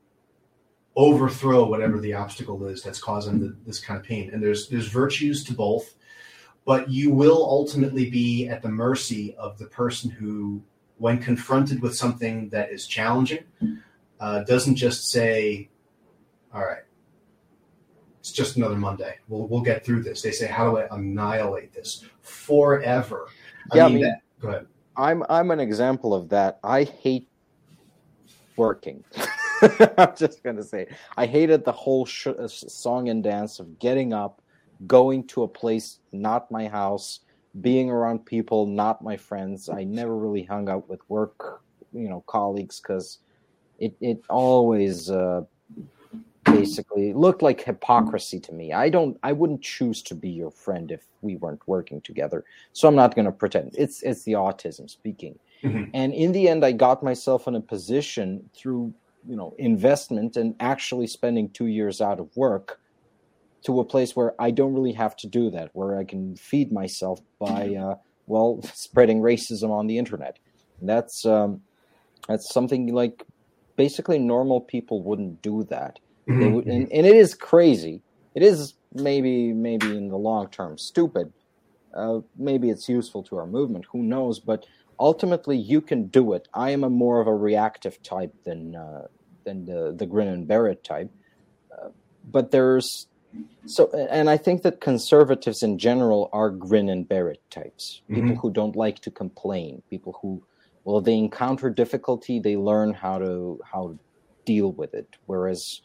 [SPEAKER 2] overthrow whatever the obstacle is that's causing this kind of pain. And there's virtues to both. But you will ultimately be at the mercy of the person who, when confronted with something that is challenging, doesn't just say, all right, it's just another Monday. We'll get through this. They say, how do I annihilate this forever? Go ahead.
[SPEAKER 1] I'm an example of that. I hate working. I'm just going to say, I hated the whole song and dance of getting up, going to a place, not my house, being around people, not my friends. I never really hung out with work, colleagues, because it always basically looked like hypocrisy to me. I wouldn't choose to be your friend if we weren't working together. So I'm not going to pretend. It's the autism speaking. Mm-hmm. And in the end, I got myself in a position through, investment and actually spending 2 years out of work to a place where I don't really have to do that, where I can feed myself by, spreading racism on the internet. And that's something like basically normal people wouldn't do that. Mm-hmm. They would, and it is crazy. It is maybe in the long term stupid. Maybe it's useful to our movement. Who knows? But ultimately, you can do it. I am more of a reactive type than the grin and bear it type. But there's and I think that conservatives in general are grin and bear it types. People who don't like to complain. People who, they encounter difficulty, they learn how to deal with it. Whereas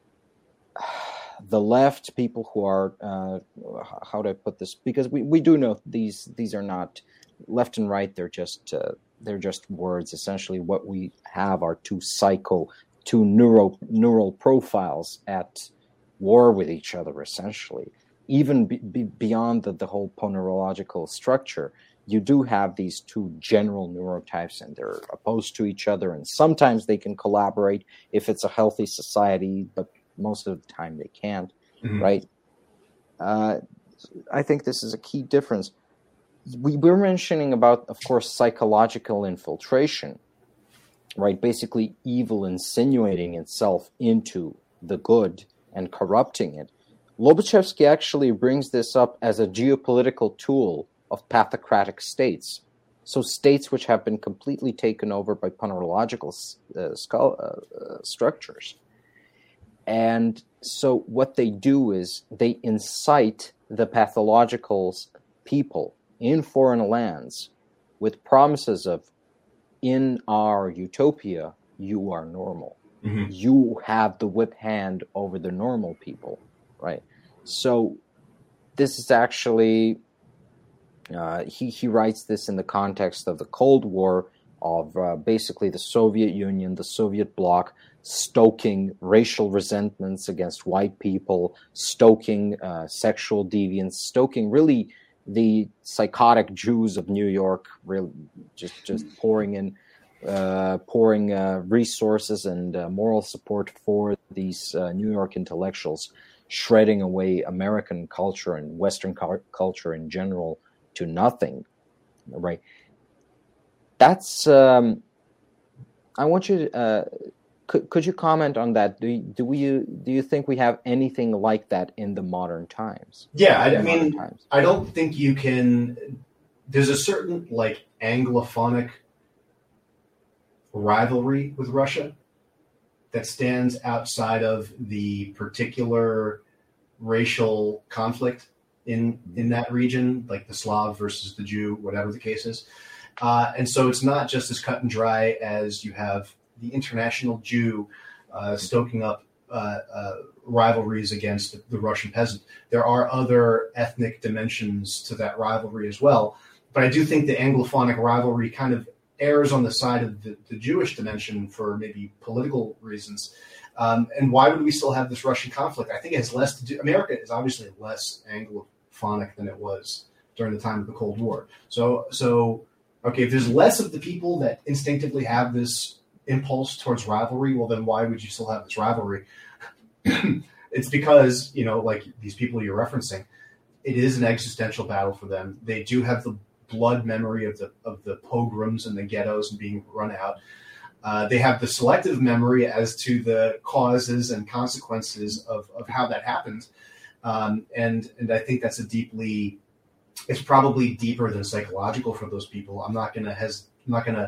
[SPEAKER 1] the left, people who are how do I put this? Because we do know these are not left and right. They're just words. Essentially, what we have are two neural profiles at war with each other, essentially. Even beyond the whole poneurological structure, you do have these two general neurotypes, and they're opposed to each other, and sometimes they can collaborate if it's a healthy society, but most of the time they can't, right? I think this is a key difference. We're mentioning about, of course, psychological infiltration, right? Basically evil insinuating itself into the good and corrupting it. Lobachevsky actually brings this up as a geopolitical tool of pathocratic states. So states which have been completely taken over by poneurological structures. And so what they do is they incite the pathological people in foreign lands with promises of, in our utopia, you are normal. Mm-hmm. You have the whip hand over the normal people, right? So this is actually, he writes this in the context of the Cold War, of basically the Soviet Union, the Soviet bloc, stoking racial resentments against white people, stoking sexual deviance, stoking really the psychotic Jews of New York, really just pouring resources and moral support for these New York intellectuals, shredding away American culture and Western culture in general to nothing, right? That's. I want you to. Could you comment on that? Do you think we have anything like that in the modern times?
[SPEAKER 2] Yeah, I mean, I don't think you can. There's a certain like Anglophonic rivalry with Russia that stands outside of the particular racial conflict in that region, like the Slav versus the Jew, whatever the case is. And so it's not just as cut and dry as you have the international Jew stoking up rivalries against the Russian peasant. There are other ethnic dimensions to that rivalry as well. But I do think the Anglophonic rivalry kind of errs on the side of the Jewish dimension for maybe political reasons. And why would we still have this Russian conflict? I think it has less to do. America is obviously less Anglophonic than it was during the time of the Cold War. So okay, if there's less of the people that instinctively have this impulse towards rivalry, well, then why would you still have this rivalry? It's because, like these people you're referencing, it is an existential battle for them. They do have the blood memory of the pogroms and the ghettos and being run out. They have the selective memory as to the causes and consequences of how that happened. And I think that's it's probably deeper than psychological for those people. I'm not going to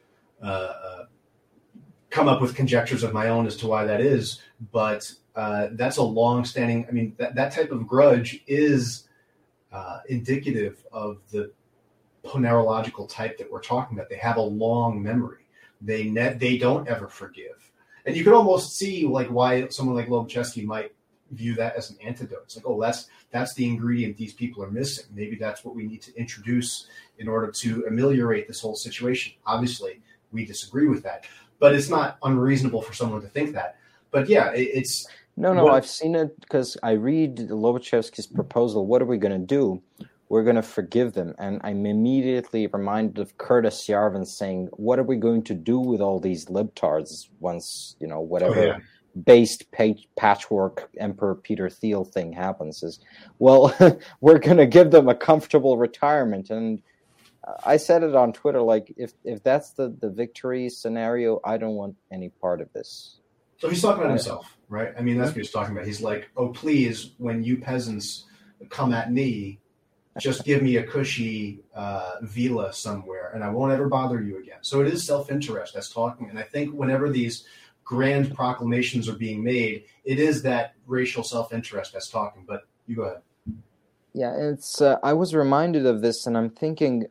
[SPEAKER 2] come up with conjectures of my own as to why that is, but that's a long-standing. I mean, that type of grudge is indicative of the ponerological type that we're talking about. They have a long memory. They don't ever forgive, and you can almost see like why someone like Lobachevsky might view that as an antidote. It's like, oh, that's the ingredient these people are missing. Maybe that's what we need to introduce in order to ameliorate this whole situation. Obviously, we disagree with that, but it's not unreasonable for someone to think that. But yeah, it's...
[SPEAKER 1] No, I've seen it because I read Lobachevsky's proposal. What are we going to do? We're going to forgive them. And I'm immediately reminded of Curtis Yarvin saying, what are we going to do with all these libtards once, whatever... Oh, yeah. Based patchwork Emperor Peter Thiel thing happens is, well, we're going to give them a comfortable retirement. And I said it on Twitter, like, if that's the victory scenario, I don't want any part of this.
[SPEAKER 2] So he's talking about himself, right? I mean, that's what he's talking about. He's like, oh, please, when you peasants come at me, just give me a cushy villa somewhere and I won't ever bother you again. So it is self-interest that's talking. And I think whenever these grand proclamations are being made, it is that racial self-interest that's talking. But you go ahead.
[SPEAKER 1] Yeah, it's. I was reminded of this, and I'm thinking,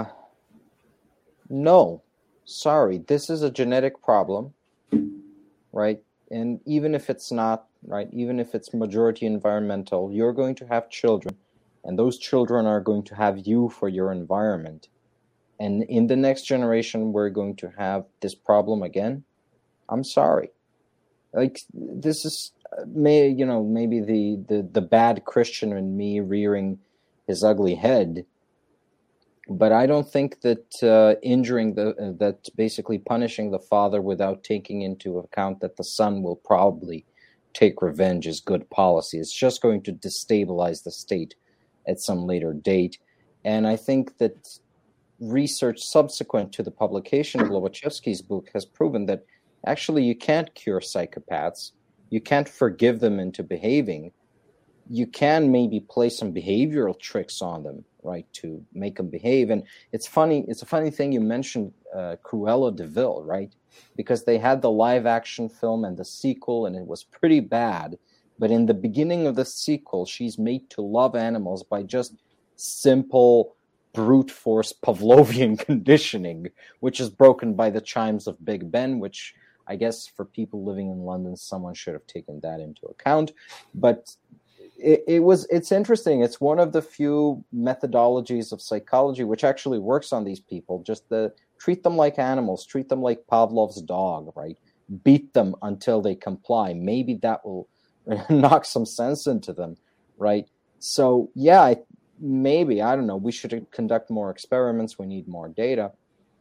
[SPEAKER 1] no, sorry, this is a genetic problem, right? And even if it's not, right, even if it's majority environmental, you're going to have children, and those children are going to have you for your environment. And in the next generation, we're going to have this problem again. I'm sorry. Like, this is maybe the bad Christian in me rearing his ugly head, but I don't think that injuring that basically punishing the father without taking into account that the son will probably take revenge is good policy. It's just going to destabilize the state at some later date. And I think that research subsequent to the publication of Lobachevsky's book has proven that actually you can't cure psychopaths. You can't forgive them into behaving. You can maybe play some behavioral tricks on them, right, to make them behave. And it's funny. It's a funny thing you mentioned Cruella de Vil, right? Because they had the live action film and the sequel, and it was pretty bad. But in the beginning of the sequel, she's made to love animals by just simple brute force Pavlovian conditioning, which is broken by the chimes of Big Ben, which I guess for people living in London, someone should have taken that into account. But it's interesting. It's one of the few methodologies of psychology which actually works on these people. Just treat them like animals, treat them like Pavlov's dog, right? Beat them until they comply. Maybe that will knock some sense into them, right? So yeah, maybe, I don't know, we should conduct more experiments. We need more data.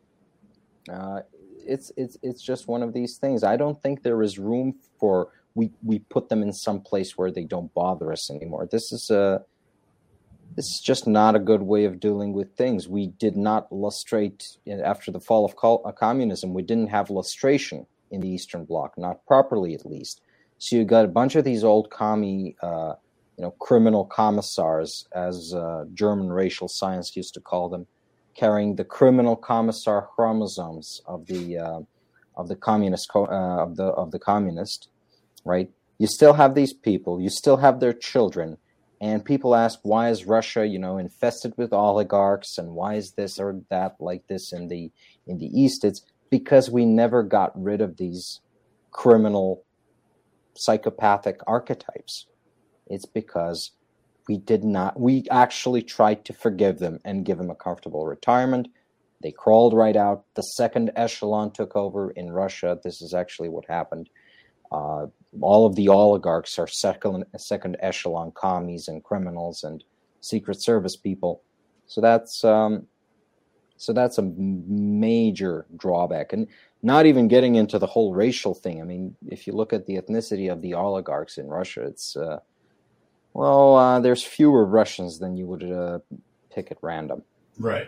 [SPEAKER 1] It's just one of these things. I don't think there is room for we put them in some place where they don't bother us anymore. This is just not a good way of dealing with things. We did not lustrate after the fall of communism. We didn't have lustration in the Eastern Bloc, not properly at least. So you got a bunch of these old commie, criminal commissars, as German racial science used to call them, carrying the criminal commissar chromosomes of the communist of the communist, right? You still have these people, you still have their children, and people ask, why is Russia, infested with oligarchs, and why is this or that like this in the East? It's because we never got rid of these criminal, psychopathic archetypes. It's because we actually tried to forgive them and give them a comfortable retirement. They crawled right out. The second echelon took over in Russia. This is actually what happened. All of the oligarchs are second echelon commies and criminals and Secret Service people. So that's a major drawback. And not even getting into the whole racial thing. I mean, if you look at the ethnicity of the oligarchs in Russia, it's there's fewer Russians than you would pick at random.
[SPEAKER 2] Right.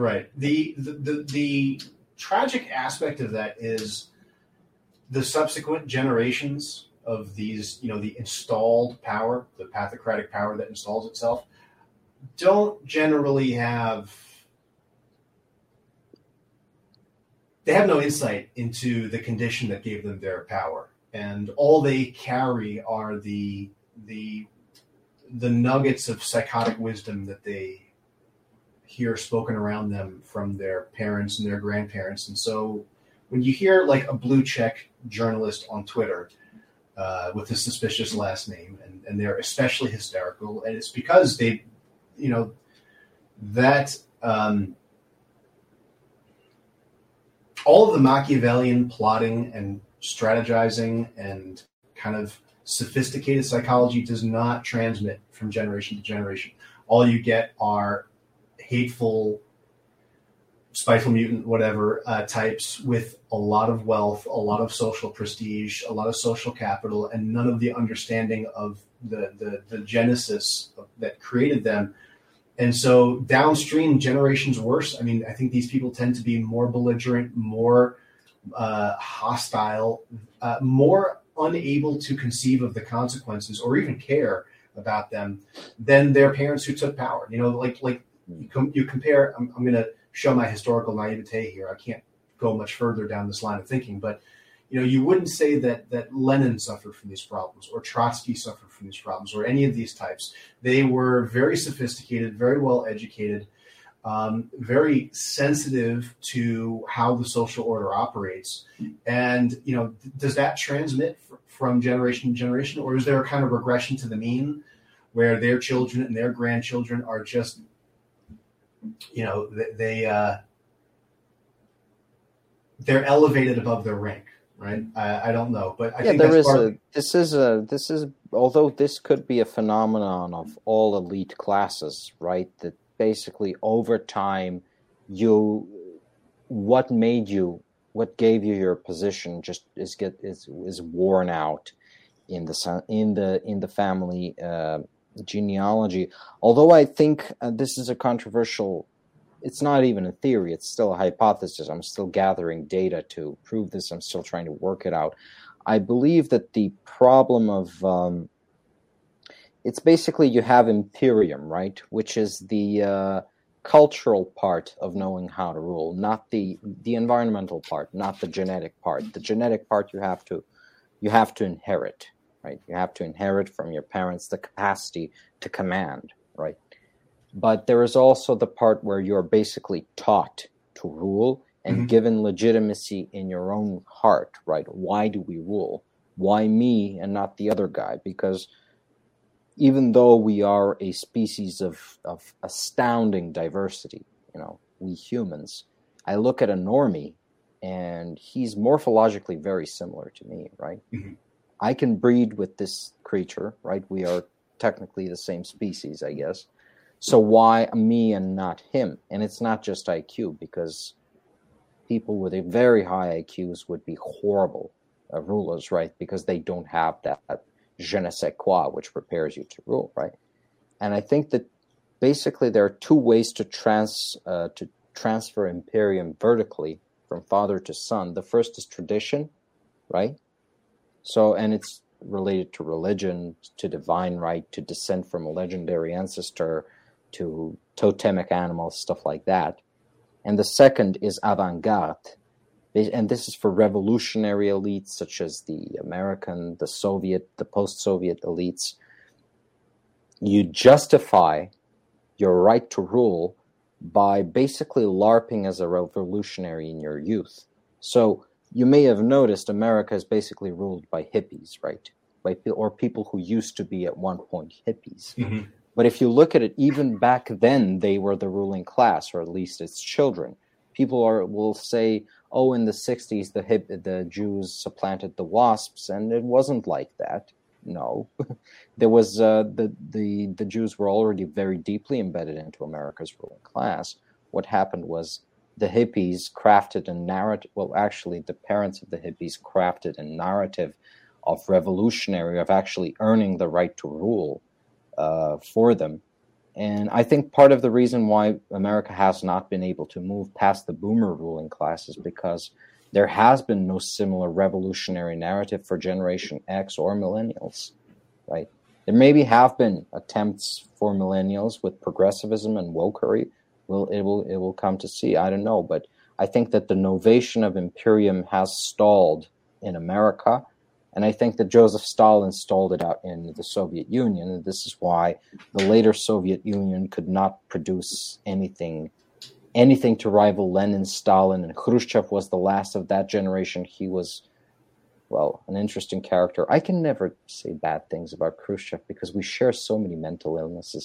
[SPEAKER 2] The tragic aspect of that is the subsequent generations of these, the installed power, the pathocratic power that installs itself, don't generally have. They have no insight into the condition that gave them their power, and all they carry are the nuggets of psychotic wisdom that they hear spoken around them from their parents and their grandparents. And so when you hear like a blue check journalist on Twitter with a suspicious last name, and they're especially hysterical, and it's because they, that all of the Machiavellian plotting and strategizing and kind of sophisticated psychology does not transmit from generation to generation. All you get are hateful, spiteful mutant, whatever, types with a lot of wealth, a lot of social prestige, a lot of social capital, and none of the understanding of the genesis that created them. And so downstream, generations worse. I mean, I think these people tend to be more belligerent, more hostile, more unable to conceive of the consequences or even care about them than their parents who took power. Like you compare. I'm going to show my historical naivete here. I can't go much further down this line of thinking, but you wouldn't say that Lenin suffered from these problems or Trotsky suffered from these problems or any of these types. They were very sophisticated, very well educated, very sensitive to how the social order operates. And, does that transmit from generation to generation, or is there a kind of regression to the mean where their children and their grandchildren are just, they're elevated above their rank? Right. I don't know, but I think
[SPEAKER 1] there is this is although this could be a phenomenon of all elite classes, right? That basically over time, what gave you your position just is worn out in the family genealogy. Although I think this is a controversial. It's not even a theory. It's still a hypothesis. I'm still gathering data to prove this. I'm still trying to work it out. I believe that the problem of it's basically you have imperium, right? Which is the cultural part of knowing how to rule, not the environmental part, not the genetic part. The genetic part you have to inherit, right? You have to inherit from your parents the capacity to command, right? But there is also the part where you're basically taught to rule and given legitimacy in your own heart, right? Why do we rule? Why me and not the other guy? Because even though we are a species of astounding diversity, we humans, I look at a normie and he's morphologically very similar to me, right? Mm-hmm. I can breed with this creature, right? We are technically the same species, I guess. So why me and not him? And it's not just IQ, because people with a very high IQs would be horrible rulers, right? Because they don't have that je ne sais quoi, which prepares you to rule, right? And I think that basically there are two ways to transfer imperium vertically from father to son. The first is tradition, right? So, and it's related to religion, to divine right, to descent from a legendary ancestor, to totemic animals, stuff like that. And the second is avant-garde. And this is for revolutionary elites such as the American, the Soviet, the post-Soviet elites. You justify your right to rule by basically LARPing as a revolutionary in your youth. So you may have noticed America is basically ruled by hippies, right? Or people who used to be at one point hippies. Mm-hmm. But if you look at it, even back then, they were the ruling class, or at least its children. People will say, oh, in the 60s, the Jews supplanted the WASPs, and it wasn't like that. No. There was the Jews were already very deeply embedded into America's ruling class. What happened was the hippies crafted a narrative. Well, actually, the parents of the hippies crafted a narrative of revolutionary, of actually earning the right to rule for them. And I think part of the reason why America has not been able to move past the boomer ruling class is because there has been no similar revolutionary narrative for Generation X or millennials, right? There maybe have been attempts for millennials with progressivism and wokery. It will come to see. I don't know, but I think that the novation of imperium has stalled in America. And I think that Joseph Stalin stalled it out in the Soviet Union. And this is why the later Soviet Union could not produce anything to rival Lenin, Stalin, and Khrushchev was the last of that generation. He was, well, an interesting character. I can never say bad things about Khrushchev because we share so many mental illnesses.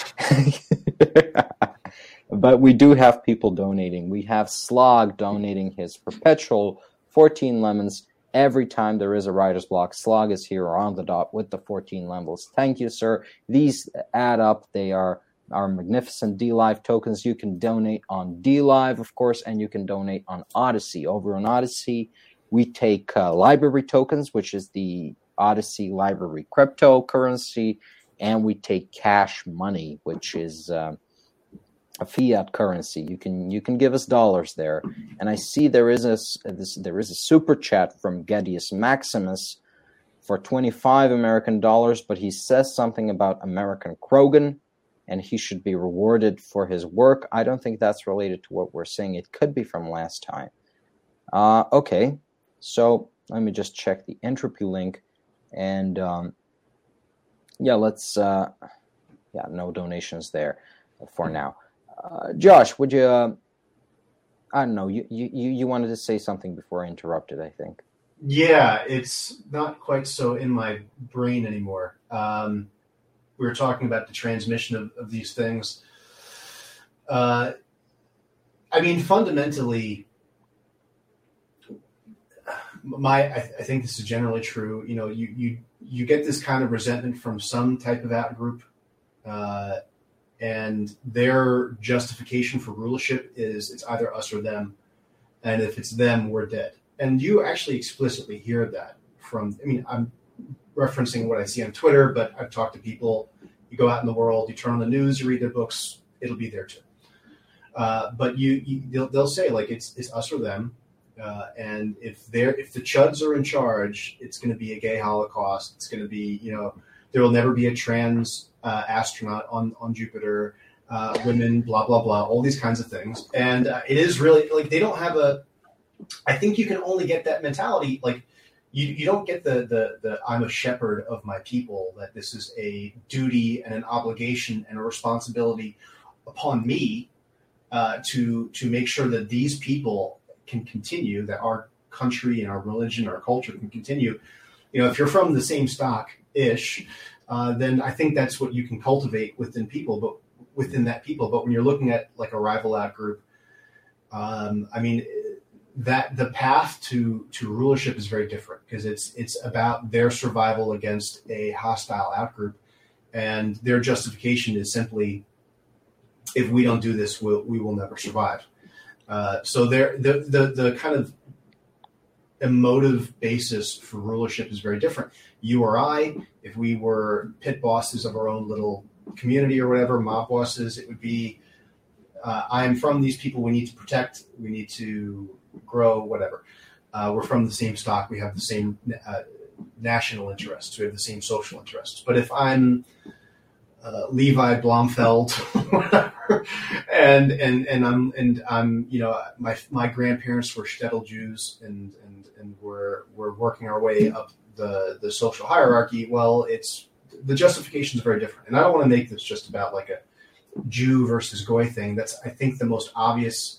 [SPEAKER 1] But we do have people donating. We have Slog donating his perpetual 14 lemons. Every time there is a writer's block, Slog is here on the dot with the 14 lemons. Thank you, sir. These add up. They are our magnificent DLive tokens. You can donate on DLive, of course, and you can donate on Odyssey. Over on Odyssey, we take library tokens, which is the Odyssey library cryptocurrency, and we take cash money, which is a fiat currency. You can give us dollars there. And I see there is a super chat from Gedius Maximus for 25 American dollars, but he says something about American Krogan, and he should be rewarded for his work. I don't think that's related to what we're saying. It could be from last time. Okay, so let me just check the entropy link, and let's no donations there for now. Josh, would you? I don't know. You wanted to say something before I interrupted, I think.
[SPEAKER 2] Yeah, it's not quite so in my brain anymore. We were talking about the transmission of these things. I mean, fundamentally, I think this is generally true. You know, you get this kind of resentment from some type of out group. And their justification for rulership is it's either us or them. And if it's them, we're dead. And you actually explicitly hear that from, I mean, I'm referencing what I see on Twitter, but I've talked to people. You go out in the world, you turn on the news, you read their books, it'll be there too. But they'll say, like, it's us or them. And if the chuds are in charge, it's going to be a gay Holocaust. It's going to be, there will never be a trans astronaut on Jupiter. women, blah, blah, blah, all these kinds of things. And it is really, like, they don't have I think you can only get that mentality, like, you don't get the I'm a shepherd of my people, that this is a duty and an obligation and a responsibility upon me to make sure that these people can continue, that our country and our religion, our culture can continue. If you're from the same stock-ish, then I think that's what you can cultivate within that people. But when you're looking at like a rival out group, that the path to rulership is very different, because it's about their survival against a hostile outgroup, and their justification is simply, if we don't do this, we will never survive. So the kind of emotive basis for rulership is very different. You or I, if we were pit bosses of our own little community or whatever, mob bosses, it would be, I'm from these people, we need to protect, we need to grow, whatever. We're from the same stock, we have the same national interests, we have the same social interests. But if I'm Levi Blomfeld, whatever, and I'm my grandparents were shtetl Jews, and we're working our way up the social hierarchy. Well, it's the justification is very different, and I don't want to make this just about like a Jew versus Goy thing. That's, I think, the most obvious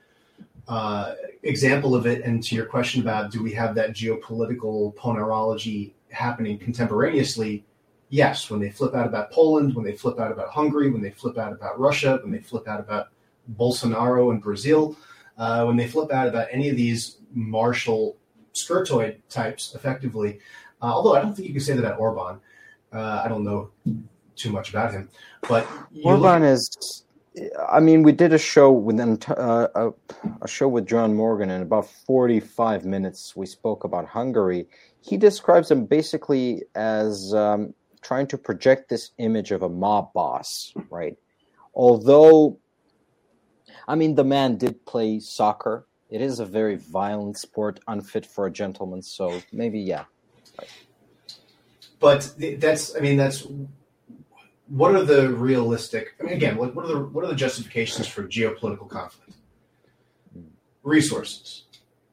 [SPEAKER 2] example of it. And to your question about, do we have that geopolitical ponerology happening contemporaneously? Yes, when they flip out about Poland, when they flip out about Hungary, when they flip out about Russia, when they flip out about Bolsonaro in Brazil, when they flip out about any of these martial skirtoid types, effectively. Although I don't think you can say that about Orban. I don't know too much about him, but
[SPEAKER 1] Orban is. I mean, we did a show with a show with John Morgan, in about 45 minutes we spoke about Hungary. He describes him basically as trying to project this image of a mob boss, right? Although, I mean, the man did play soccer. It is a very violent sport, unfit for a gentleman. So maybe, yeah. Right.
[SPEAKER 2] But that's what are the realistic? I mean, again, what are the justifications for geopolitical conflict? Resources,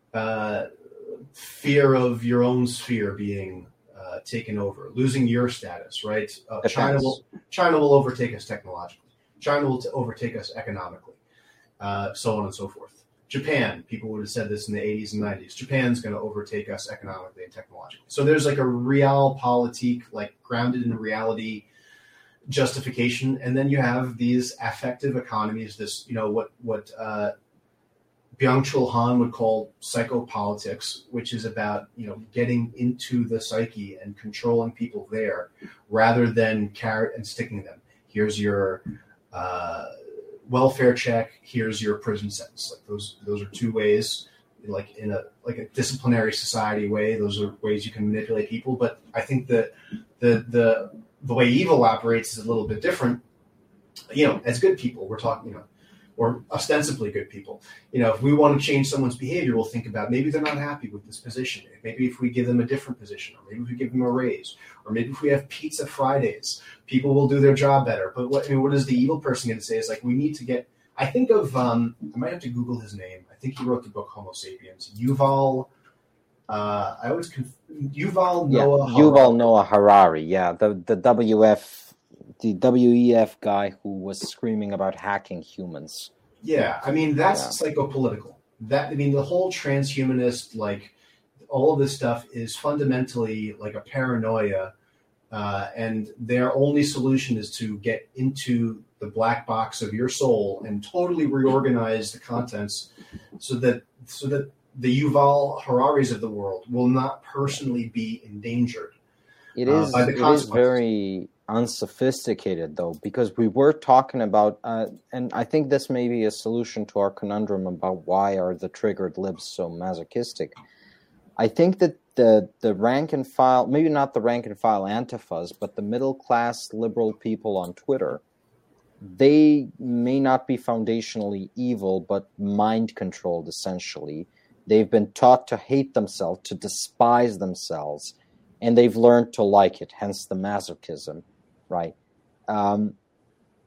[SPEAKER 2] fear of your own sphere being taken over, losing your status, right? China will overtake us technologically. China will overtake us economically, so on and so forth. Japan, people would have said this in the 80s and 90s. Japan's going to overtake us economically and technologically. So there's like a realpolitik, like grounded in reality justification, and then you have these affective economies. This, what Byung-Chul Han would call psychopolitics, which is about getting into the psyche and controlling people there, rather than carrot and sticking them. Here's your welfare check. Here's your prison sentence. Like those are two ways, like in a disciplinary society way. Those are ways you can manipulate people. But I think that the way evil operates is a little bit different. As good people, we're talking, or ostensibly good people. If we want to change someone's behavior, we'll think about, maybe they're not happy with this position. Maybe if we give them a different position, or maybe if we give them a raise, or maybe if we have pizza Fridays, people will do their job better. But what is the evil person going to say? Is like, we need to get, I think of, I might have to Google his name. I think he wrote the book Homo Sapiens. Yuval Noah
[SPEAKER 1] Harari. Yeah, the WEF guy who was screaming about hacking humans.
[SPEAKER 2] Yeah, I mean, that's psychopolitical. The whole transhumanist, like, all of this stuff is fundamentally like a paranoia, and their only solution is to get into the black box of your soul and totally reorganize the contents so that the Yuval Hararis of the world will not personally be endangered.
[SPEAKER 1] It is very unsophisticated, though, because we were talking about, and I think this may be a solution to our conundrum about why are the triggered libs so masochistic. I think that the rank and file, maybe not the rank and file Antifas, but the middle class liberal people on Twitter, they may not be foundationally evil, but mind controlled, essentially. They've been taught to hate themselves, to despise themselves, and they've learned to like it, hence the masochism, right? And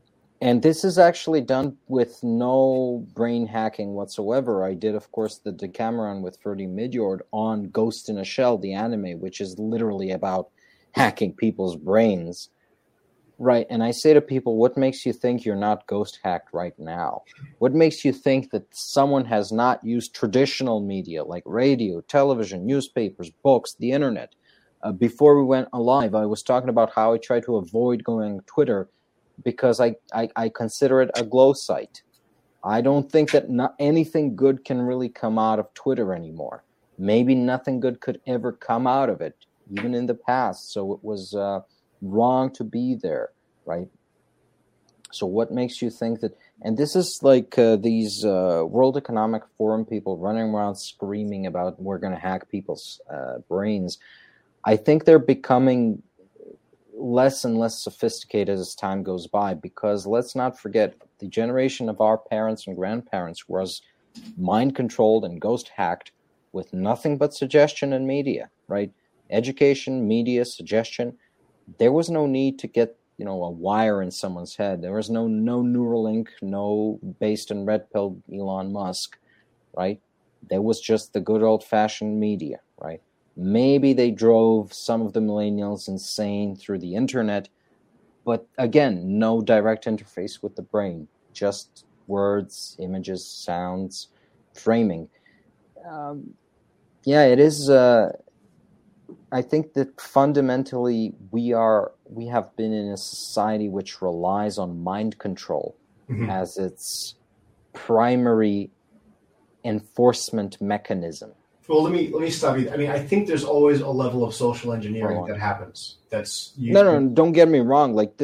[SPEAKER 1] And this is actually done with no brain hacking whatsoever. I did, of course, the Decameron with Ferdy Midjord on Ghost in a Shell, the anime, which is literally about hacking people's brains. Right. And I say to people, what makes you think you're not ghost hacked right now? What makes you think that someone has not used traditional media like radio, television, newspapers, books, the internet? Before we went live, I was talking about how I try to avoid going on Twitter because I consider it a glow site. I don't think that anything good can really come out of Twitter anymore. Maybe nothing good could ever come out of it, even in the past. So it was wrong to be there, right? So what makes you think that? And this is like these World Economic Forum people running around screaming about we're going to hack people's brains. I think they're becoming less and less sophisticated as time goes by, because let's not forget the generation of our parents and grandparents was mind controlled and ghost hacked with nothing but suggestion and media, right? Education, media, suggestion. There was no need to get, a wire in someone's head. There was no Neuralink, no based in red pill Elon Musk, right? There was just the good old fashioned media, right? Maybe they drove some of the millennials insane through the internet, but again, no direct interface with the brain, just words, images, sounds, framing. It is. I think that fundamentally we have been in a society which relies on mind control as its primary enforcement mechanism.
[SPEAKER 2] Well, let me stop you. I mean, I think there's always a level of social engineering that happens. That's
[SPEAKER 1] no, don't get me wrong. Like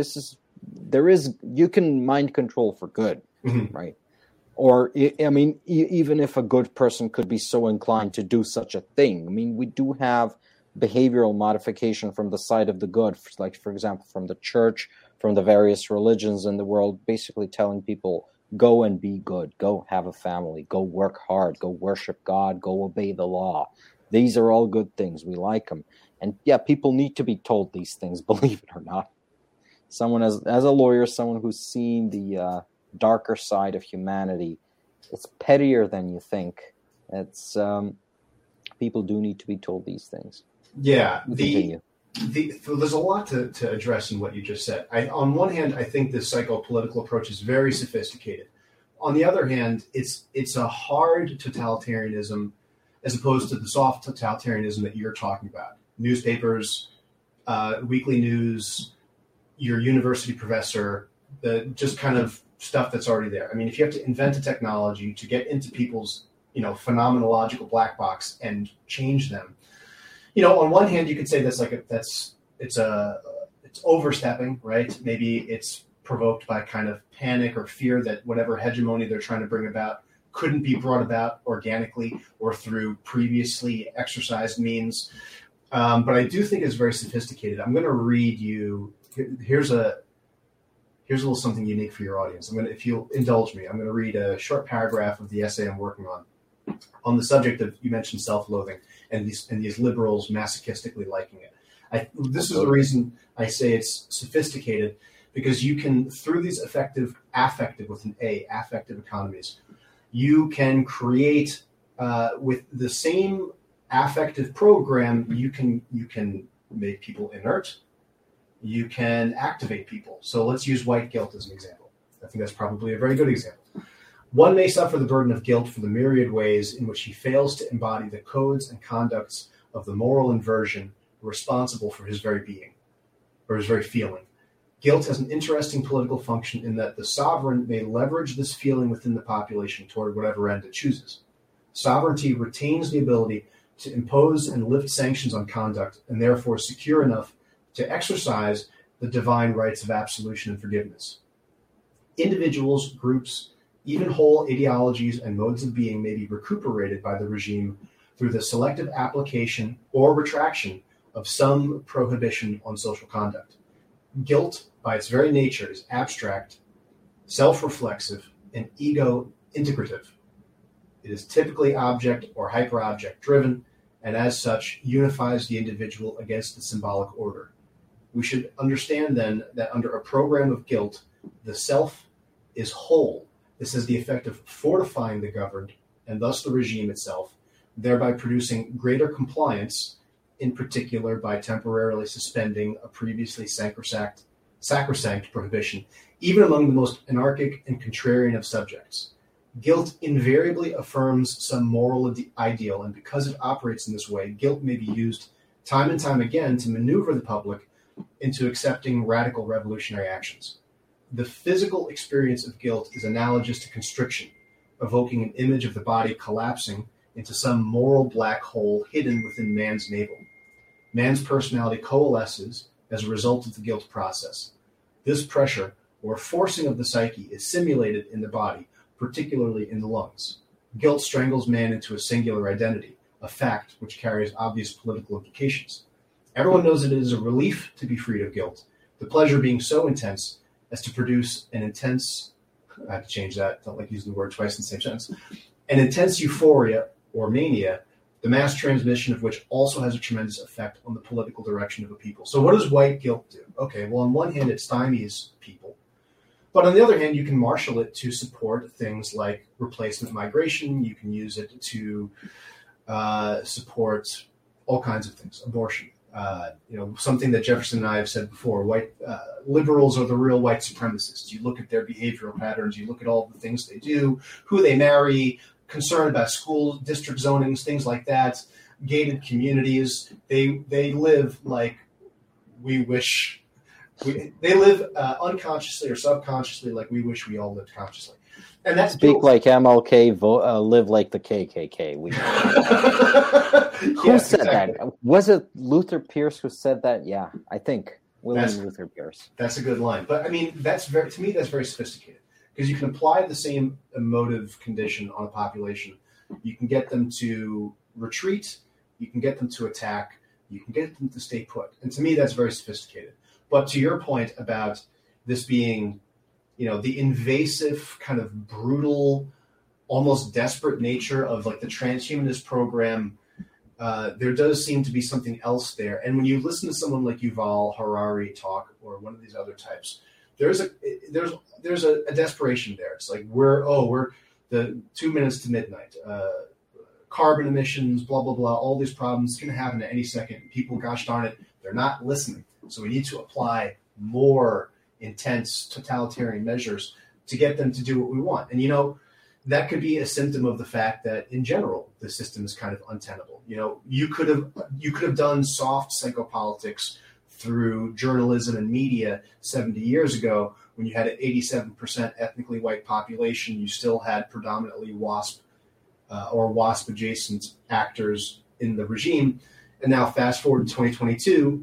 [SPEAKER 1] you can mind control for good, right? Or I mean, even if a good person could be so inclined to do such a thing, I mean, we do have behavioral modification from the side of the good, like for example, from the church, from the various religions in the world, basically telling people, go and be good, go have a family, go work hard, go worship God, go obey the law. These are all good things. We like them. And yeah, people need to be told these things, believe it or not. Someone as a lawyer, someone who's seen the darker side of humanity, it's pettier than you think. It's people do need to be told these things.
[SPEAKER 2] Yeah. There's a lot to address in what you just said. On one hand, I think this psychopolitical approach is very sophisticated. On the other hand, it's a hard totalitarianism as opposed to the soft totalitarianism that you're talking about. Newspapers, weekly news, your university professor, the just kind of stuff that's already there. I mean, if you have to invent a technology to get into people's, phenomenological black box and change them, on one hand, you could say it's overstepping, right? Maybe it's provoked by kind of panic or fear that whatever hegemony they're trying to bring about couldn't be brought about organically or through previously exercised means. But I do think it's very sophisticated. I'm going to read you. Here's a little something unique for your audience. If you'll indulge me, I'm going to read a short paragraph of the essay I'm working on the subject of, you mentioned self-loathing and these liberals masochistically liking it. This is the reason I say it's sophisticated, because you can, through these affective economies, you can create with the same affective program. You can make people inert. You can activate people. So let's use white guilt as an example. I think that's probably a very good example. One may suffer the burden of guilt for the myriad ways in which he fails to embody the codes and conducts of the moral inversion responsible for his very being, or his very feeling. Guilt has an interesting political function in that the sovereign may leverage this feeling within the population toward whatever end it chooses. Sovereignty retains the ability to impose and lift sanctions on conduct, and therefore secure enough to exercise the divine rights of absolution and forgiveness. Individuals, groups, even whole ideologies and modes of being may be recuperated by the regime through the selective application or retraction of some prohibition on social conduct. Guilt, by its very nature, is abstract, self-reflexive, and ego-integrative. It is typically object or hyper-object driven, and as such, unifies the individual against the symbolic order. We should understand then that under a program of guilt, the self is whole. This has the effect of fortifying the governed, and thus the regime itself, thereby producing greater compliance, in particular by temporarily suspending a previously sacrosanct prohibition, even among the most anarchic and contrarian of subjects. Guilt invariably affirms some moral ideal, and because it operates in this way, guilt may be used time and time again to maneuver the public into accepting radical revolutionary actions. The physical experience of guilt is analogous to constriction, evoking an image of the body collapsing into some moral black hole hidden within man's navel. Man's personality coalesces as a result of the guilt process. This pressure, or forcing of the psyche, is simulated in the body, particularly in the lungs. Guilt strangles man into a singular identity, a fact which carries obvious political implications. Everyone knows that it is a relief to be freed of guilt, the pleasure being so intense as to produce an intense, I have to change that, don't like using the word twice in the same sentence, an intense euphoria or mania, the mass transmission of which also has a tremendous effect on the political direction of a people. So what does white guilt do? Okay, well, on one hand, it stymies people. But on the other hand, you can marshal it to support things like replacement migration. You can use it to support all kinds of things, abortion. Something that Jefferson and I have said before, white liberals are the real white supremacists. You look at their behavioral patterns, you look at all the things they do, who they marry, concern about school district zonings, things like that, gated communities. They live like we wish. They live unconsciously or subconsciously like we wish we all lived consciously. And that's
[SPEAKER 1] speak like MLK, live like the KKK. Who said that? Was it Luther Pierce who said that? Yeah, I think William Luther Pierce.
[SPEAKER 2] That's a good line. But I mean, to me, that's very sophisticated because you can apply the same emotive condition on a population. You can get them to retreat. You can get them to attack. You can get them to stay put. And to me, that's very sophisticated. But to your point about this being, the invasive, kind of brutal, almost desperate nature of like the transhumanist program, there does seem to be something else there. And when you listen to someone like Yuval Harari talk, or one of these other types, there's a desperation there. It's like we're the 2 minutes to midnight, carbon emissions, blah blah blah, all these problems can happen at any second. People, gosh darn it, they're not listening. So we need to apply more intense totalitarian measures to get them to do what we want. And, that could be a symptom of the fact that in general, the system is kind of untenable. You could have done soft psychopolitics through journalism and media 70 years ago when you had an 87% ethnically white population. You still had predominantly WASP or WASP adjacent actors in the regime. And now fast forward to 2022,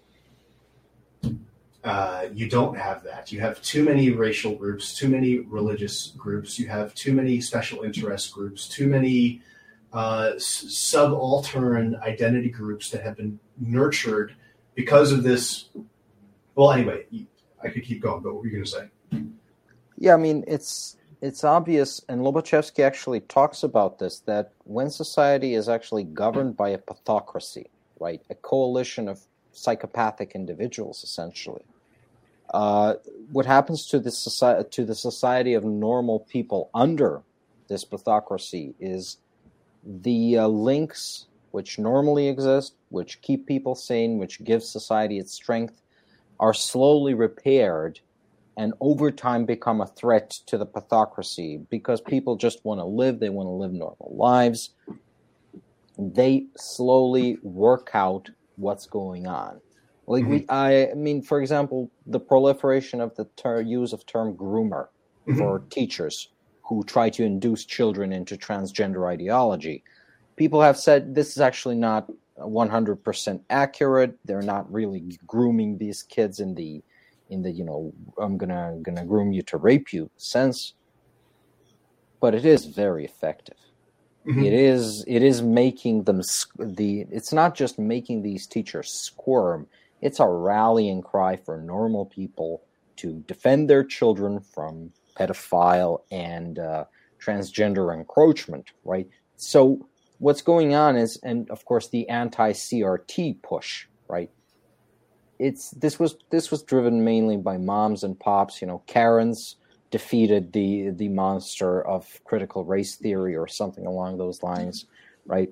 [SPEAKER 2] you don't have that. You have too many racial groups, too many religious groups. You have too many special interest groups, too many subaltern identity groups that have been nurtured because of this. Well, anyway, I could keep going, but what were you going to say?
[SPEAKER 1] Yeah, I mean, it's obvious, and Lobachevsky actually talks about this, that when society is actually governed by a pathocracy, right, a coalition of psychopathic individuals, essentially, what happens to the society of normal people under this pathocracy is the links which normally exist, which keep people sane, which give society its strength, are slowly repaired and over time become a threat to the pathocracy because people just want to live, they want to live normal lives. They slowly work out what's going on. Like I mean, for example, the proliferation of the use of term groomer for teachers who try to induce children into transgender ideology. People have said this is actually not 100% accurate. They're not really grooming these kids in the I'm gonna groom you to rape you sense. But it is very effective. It is making them it's not just making these teachers squirm. It's a rallying cry for normal people to defend their children from pedophile and transgender encroachment, right? So what's going on is, and of course the anti-CRT push, right? This was driven mainly by moms and pops, Karens defeated the monster of critical race theory or something along those lines, right?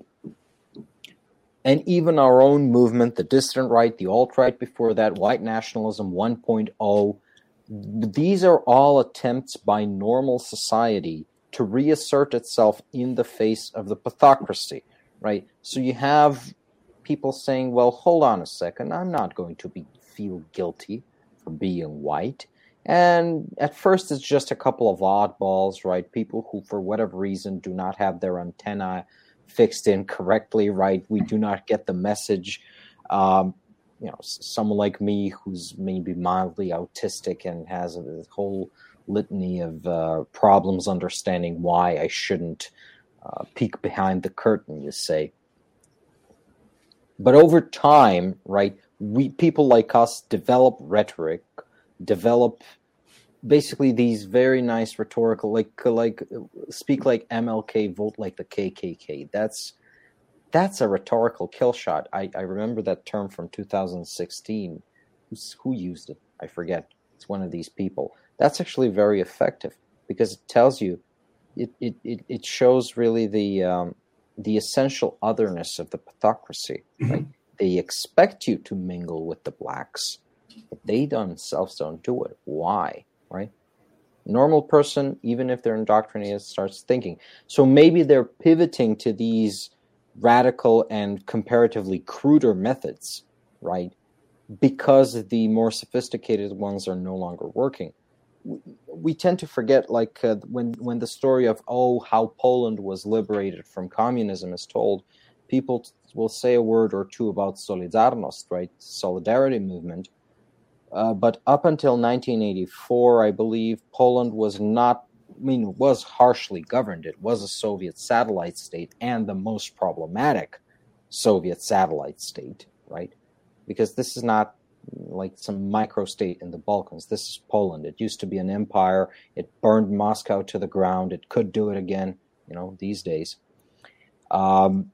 [SPEAKER 1] And even our own movement, the dissident right, the alt-right before that, white nationalism 1.0, these are all attempts by normal society to reassert itself in the face of the pathocracy, right? So you have people saying, well, hold on a second, I'm not going to feel guilty for being white. And at first it's just a couple of oddballs, right? People who, for whatever reason, do not have their antennae fixed in correctly, right? We do not get the message. Someone like me who's maybe mildly autistic and has a whole litany of problems understanding why I shouldn't peek behind the curtain, you say. But over time, right, people like us develop rhetoric, develop basically these very nice rhetorical, like speak like MLK, vote like the KKK. That's a rhetorical kill shot. I remember that term from 2016. Who used it? I forget. It's one of these people. That's actually very effective because it tells you, it shows really the essential otherness of the pathocracy. Right? They expect you to mingle with the blacks, but they themselves don't do it. Why? Right? Normal person, even if they're indoctrinated, starts thinking. So maybe they're pivoting to these radical and comparatively cruder methods, right? Because the more sophisticated ones are no longer working. We tend to forget, like when the story of how Poland was liberated from communism is told, people will say a word or two about Solidarność, right? Solidarity movement. But up until 1984, I believe Poland was was harshly governed. It was a Soviet satellite state and the most problematic Soviet satellite state, right? Because this is not like some microstate in the Balkans. This is Poland. It used to be an empire. It burned Moscow to the ground. It could do it again, these days. And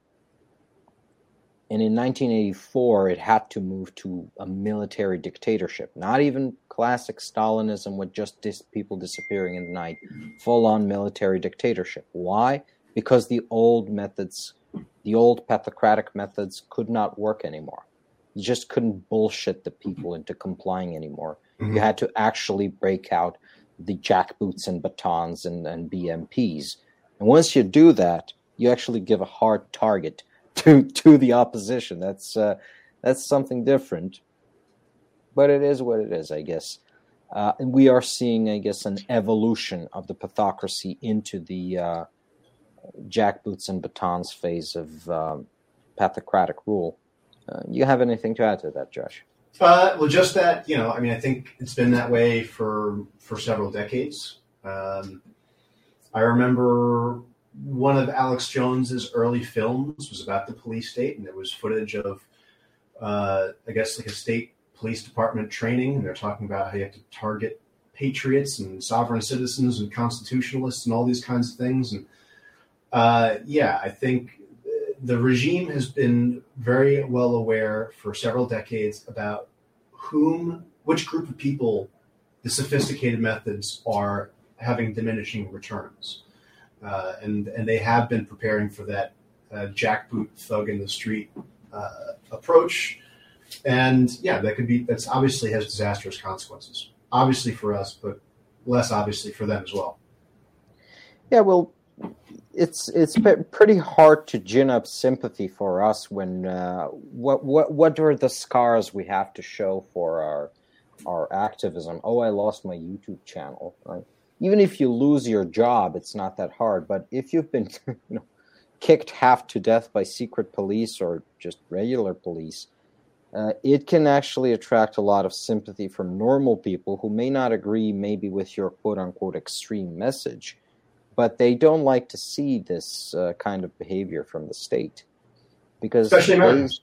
[SPEAKER 1] in 1984, it had to move to a military dictatorship. Not even classic Stalinism with just people disappearing in the night. Full-on military dictatorship. Why? Because the old methods, the old pathocratic methods could not work anymore. You just couldn't bullshit the people into complying anymore. Mm-hmm. You had to actually break out the jackboots and batons and BMPs. And once you do that, you actually give a hard target to the opposition. That's something different, but it is what it is, I guess. And we are seeing, I guess, an evolution of the pathocracy into the jackboots and batons phase of pathocratic rule. You have anything to add to that, Josh?
[SPEAKER 2] Well, just that, I think it's been that way for several decades. I remember one of Alex Jones's early films was about the police state, and there was footage of, I guess, like a state police department training, and they're talking about how you have to target patriots and sovereign citizens and constitutionalists and all these kinds of things. And I think the regime has been very well aware for several decades about which group of people the sophisticated methods are having diminishing returns. And they have been preparing for that jackboot thug in the street approach. And that's obviously has disastrous consequences. Obviously for us, but less obviously for them as well.
[SPEAKER 1] Yeah, well, it's pretty hard to gin up sympathy for us when what are the scars we have to show for our activism? Oh, I lost my YouTube channel, right? Even if you lose your job, it's not that hard. But if you've been kicked half to death by secret police or just regular police, it can actually attract a lot of sympathy from normal people who may not agree maybe with your quote-unquote extreme message, but they don't like to see this kind of behavior from the state. Because
[SPEAKER 2] especially Americans.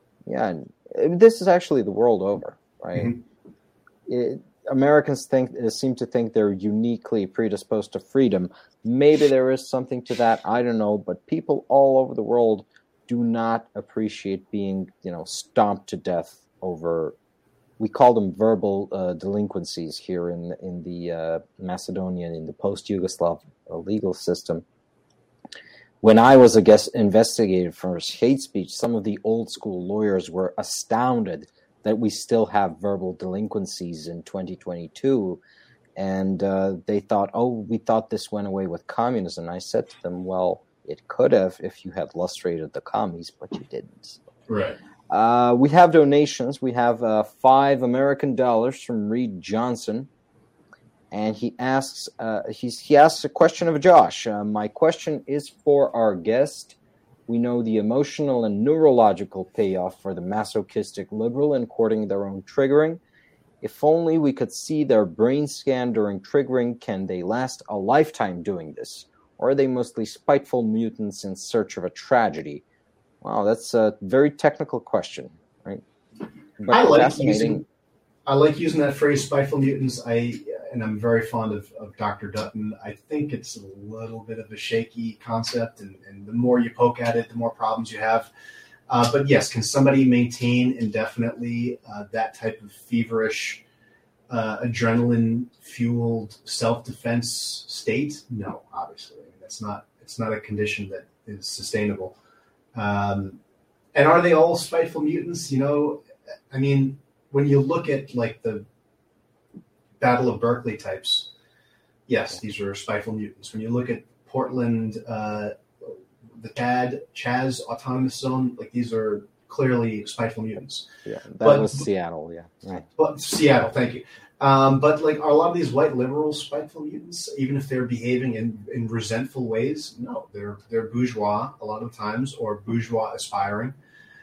[SPEAKER 1] This is actually the world over, right? Mm-hmm. Americans seem to think they're uniquely predisposed to freedom. Maybe there is something to that. I don't know. But people all over the world do not appreciate being, stomped to death over we call them verbal delinquencies here in the Macedonian, in the post-Yugoslav legal system. When I was a guest investigator for hate speech, some of the old school lawyers were astounded that we still have verbal delinquencies in 2022. And they thought, we thought this went away with communism. And I said to them, well, it could have if you had lustrated the commies, but you didn't.
[SPEAKER 2] Right.
[SPEAKER 1] We have donations. We have $5 American from Reed Johnson. And he asks, he asks a question of Josh. My question is for our guest. We know the emotional and neurological payoff for the masochistic liberal in courting their own triggering. If only we could see their brain scan during triggering, can they last a lifetime doing this? Or are they mostly spiteful mutants in search of a tragedy? Wow, that's a very technical question, right? But
[SPEAKER 2] I like using that phrase, spiteful mutants. And I'm very fond of Dr. Dutton. I think it's a little bit of a shaky concept, and the more you poke at it, the more problems you have. But yes, can somebody maintain indefinitely that type of feverish, adrenaline-fueled self-defense state? No, obviously. I mean, it's not a condition that is sustainable. And are they all spiteful mutants? I mean, when you look at like the Battle of Berkeley types, yes, these are spiteful mutants. When you look at Portland, the Chaz Autonomous Zone, like these are clearly spiteful mutants.
[SPEAKER 1] Yeah, that was Seattle, yeah. Right.
[SPEAKER 2] But Seattle, thank you. But like, are a lot of these white liberals spiteful mutants, even if they're behaving in resentful ways? No, they're bourgeois a lot of times, or bourgeois aspiring.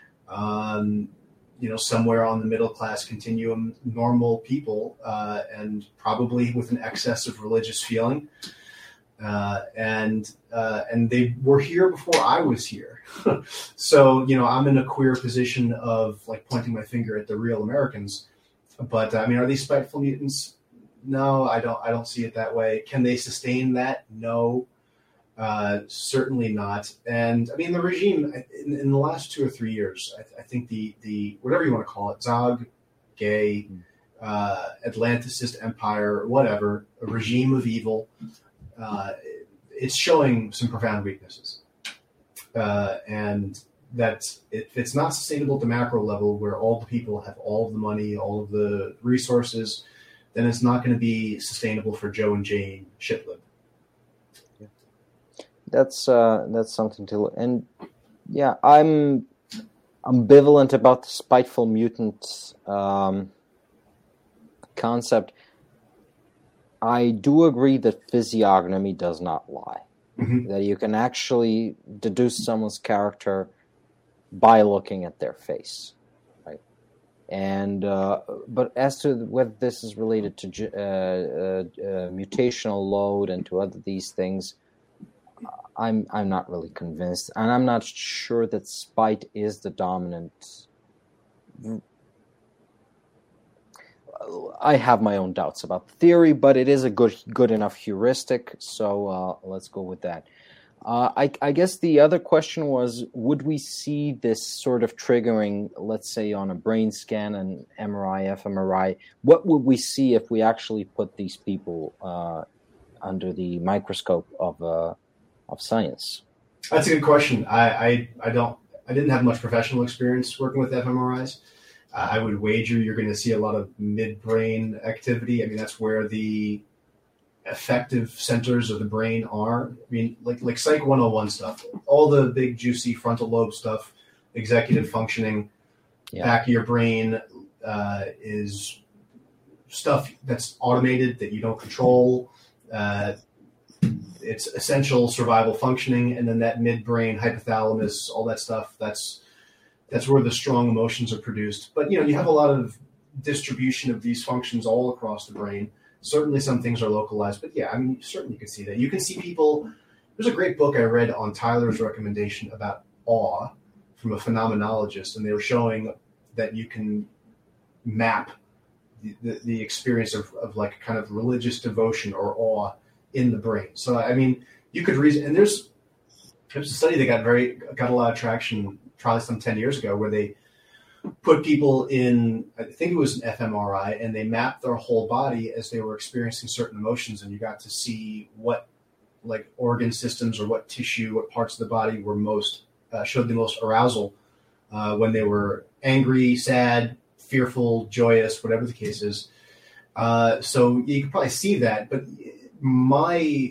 [SPEAKER 2] Somewhere on the middle class continuum, normal people, and probably with an excess of religious feeling. And they were here before I was here. So, I'm in a queer position of like pointing my finger at the real Americans. But I mean, are these spiteful mutants? No, I don't see it that way. Can they sustain that? No. Certainly not. And I mean, the regime in the last 2 or 3 years, I think the whatever you want to call it, Zog, gay, Atlanticist empire, whatever, a regime of evil, it's showing some profound weaknesses. And that if it's not sustainable at the macro level, where all the people have all of the money, all of the resources, then it's not going to be sustainable for Joe and Jane Shiplip.
[SPEAKER 1] That's something to look. And yeah, I'm ambivalent about the spiteful mutant concept. I do agree that physiognomy does not lie. Mm-hmm. That you can actually deduce someone's character by looking at their face, right? And but as to whether this is related to mutational load and to other these things, I'm not really convinced, and I'm not sure that spite is the dominant. I have my own doubts about the theory, but it is a good enough heuristic, so let's go with that. I guess the other question was, would we see this sort of triggering, let's say on a brain scan, an MRI, fMRI? What would we see if we actually put these people under the microscope of science?
[SPEAKER 2] That's a good question. I didn't have much professional experience working with fMRIs. I would wager you're going to see a lot of midbrain activity. I mean, that's where the effective centers of the brain are. I mean, like Psych 101 stuff, all the big juicy frontal lobe stuff, executive functioning, back of your brain is stuff that's automated that you don't control. It's essential survival functioning, and then that midbrain, hypothalamus, all that stuff, that's where the strong emotions are produced. But, you have a lot of distribution of these functions all across the brain. Certainly some things are localized, but yeah, I mean, certainly you can see that. You can see people, there's a great book I read on Tyler's recommendation about awe from a phenomenologist, and they were showing that you can map the experience of like kind of religious devotion or awe in the brain. So, I mean, you could reason, and there's a study that got a lot of traction probably some 10 years ago where they put people in, I think it was an fMRI, and they mapped their whole body as they were experiencing certain emotions, and you got to see what like organ systems or what tissue, what parts of the body were most showed the most arousal when they were angry, sad, fearful, joyous, whatever the case is. So you can probably see that, but my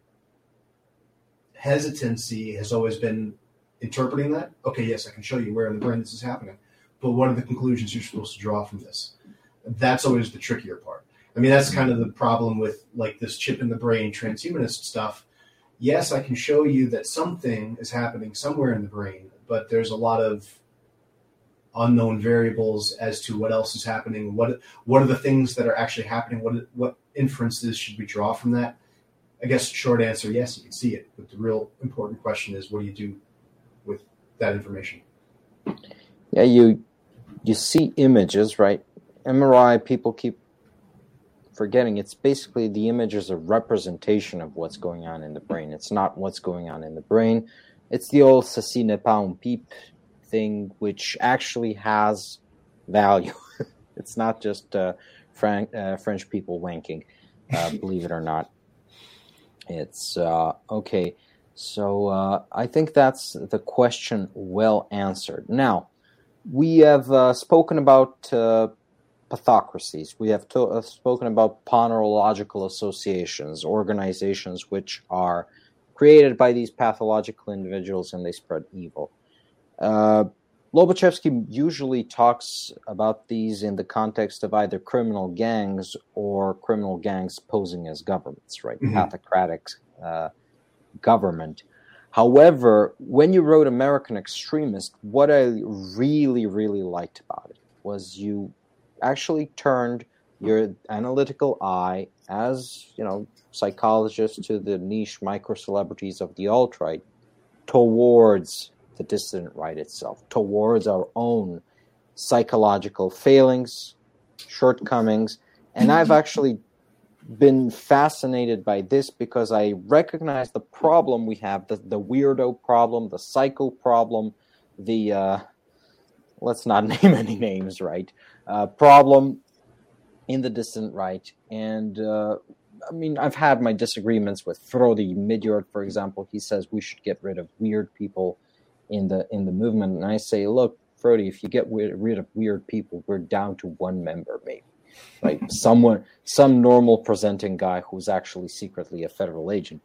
[SPEAKER 2] hesitancy has always been interpreting that. Okay, yes, I can show you where in the brain this is happening, but what are the conclusions you're supposed to draw from this? That's always the trickier part. I mean, that's kind of the problem with like this chip in the brain transhumanist stuff. Yes, I can show you that something is happening somewhere in the brain, but there's a lot of unknown variables as to what else is happening. What are the things that are actually happening? What inferences should we draw from that? I guess short answer, yes, you can see it. But the real important question is, what do you do with that information?
[SPEAKER 1] Yeah, you see images, right? MRI, people keep forgetting. It's basically the image is a representation of what's going on in the brain. It's not what's going on in the brain. It's the old ceci n'est pas un pipe thing, which actually has value. It's not just French people wanking, believe it or not. It's okay. So I think that's the question well answered. Now, we have spoken about pathocracies. We have spoken about ponerological associations, organizations which are created by these pathological individuals and they spread evil. Lobachevsky usually talks about these in the context of either criminal gangs or criminal gangs posing as governments, right? Mm-hmm. Pathocratic government. However, when you wrote American Extremist, what I really, really liked about it was you actually turned your analytical eye as, psychologist to the niche micro-celebrities of the alt-right towards the dissident right itself, towards our own psychological failings, shortcomings. And I've actually been fascinated by this because I recognize the problem we have, the weirdo problem, the psycho problem, the, let's not name any names, right, problem in the dissident right. And, I've had my disagreements with Frodi Midjord, for example. He says we should get rid of weird people in the movement. And I say, look, Frodi, if you get rid of weird people, we're down to one member, maybe. Like some normal presenting guy who's actually secretly a federal agent.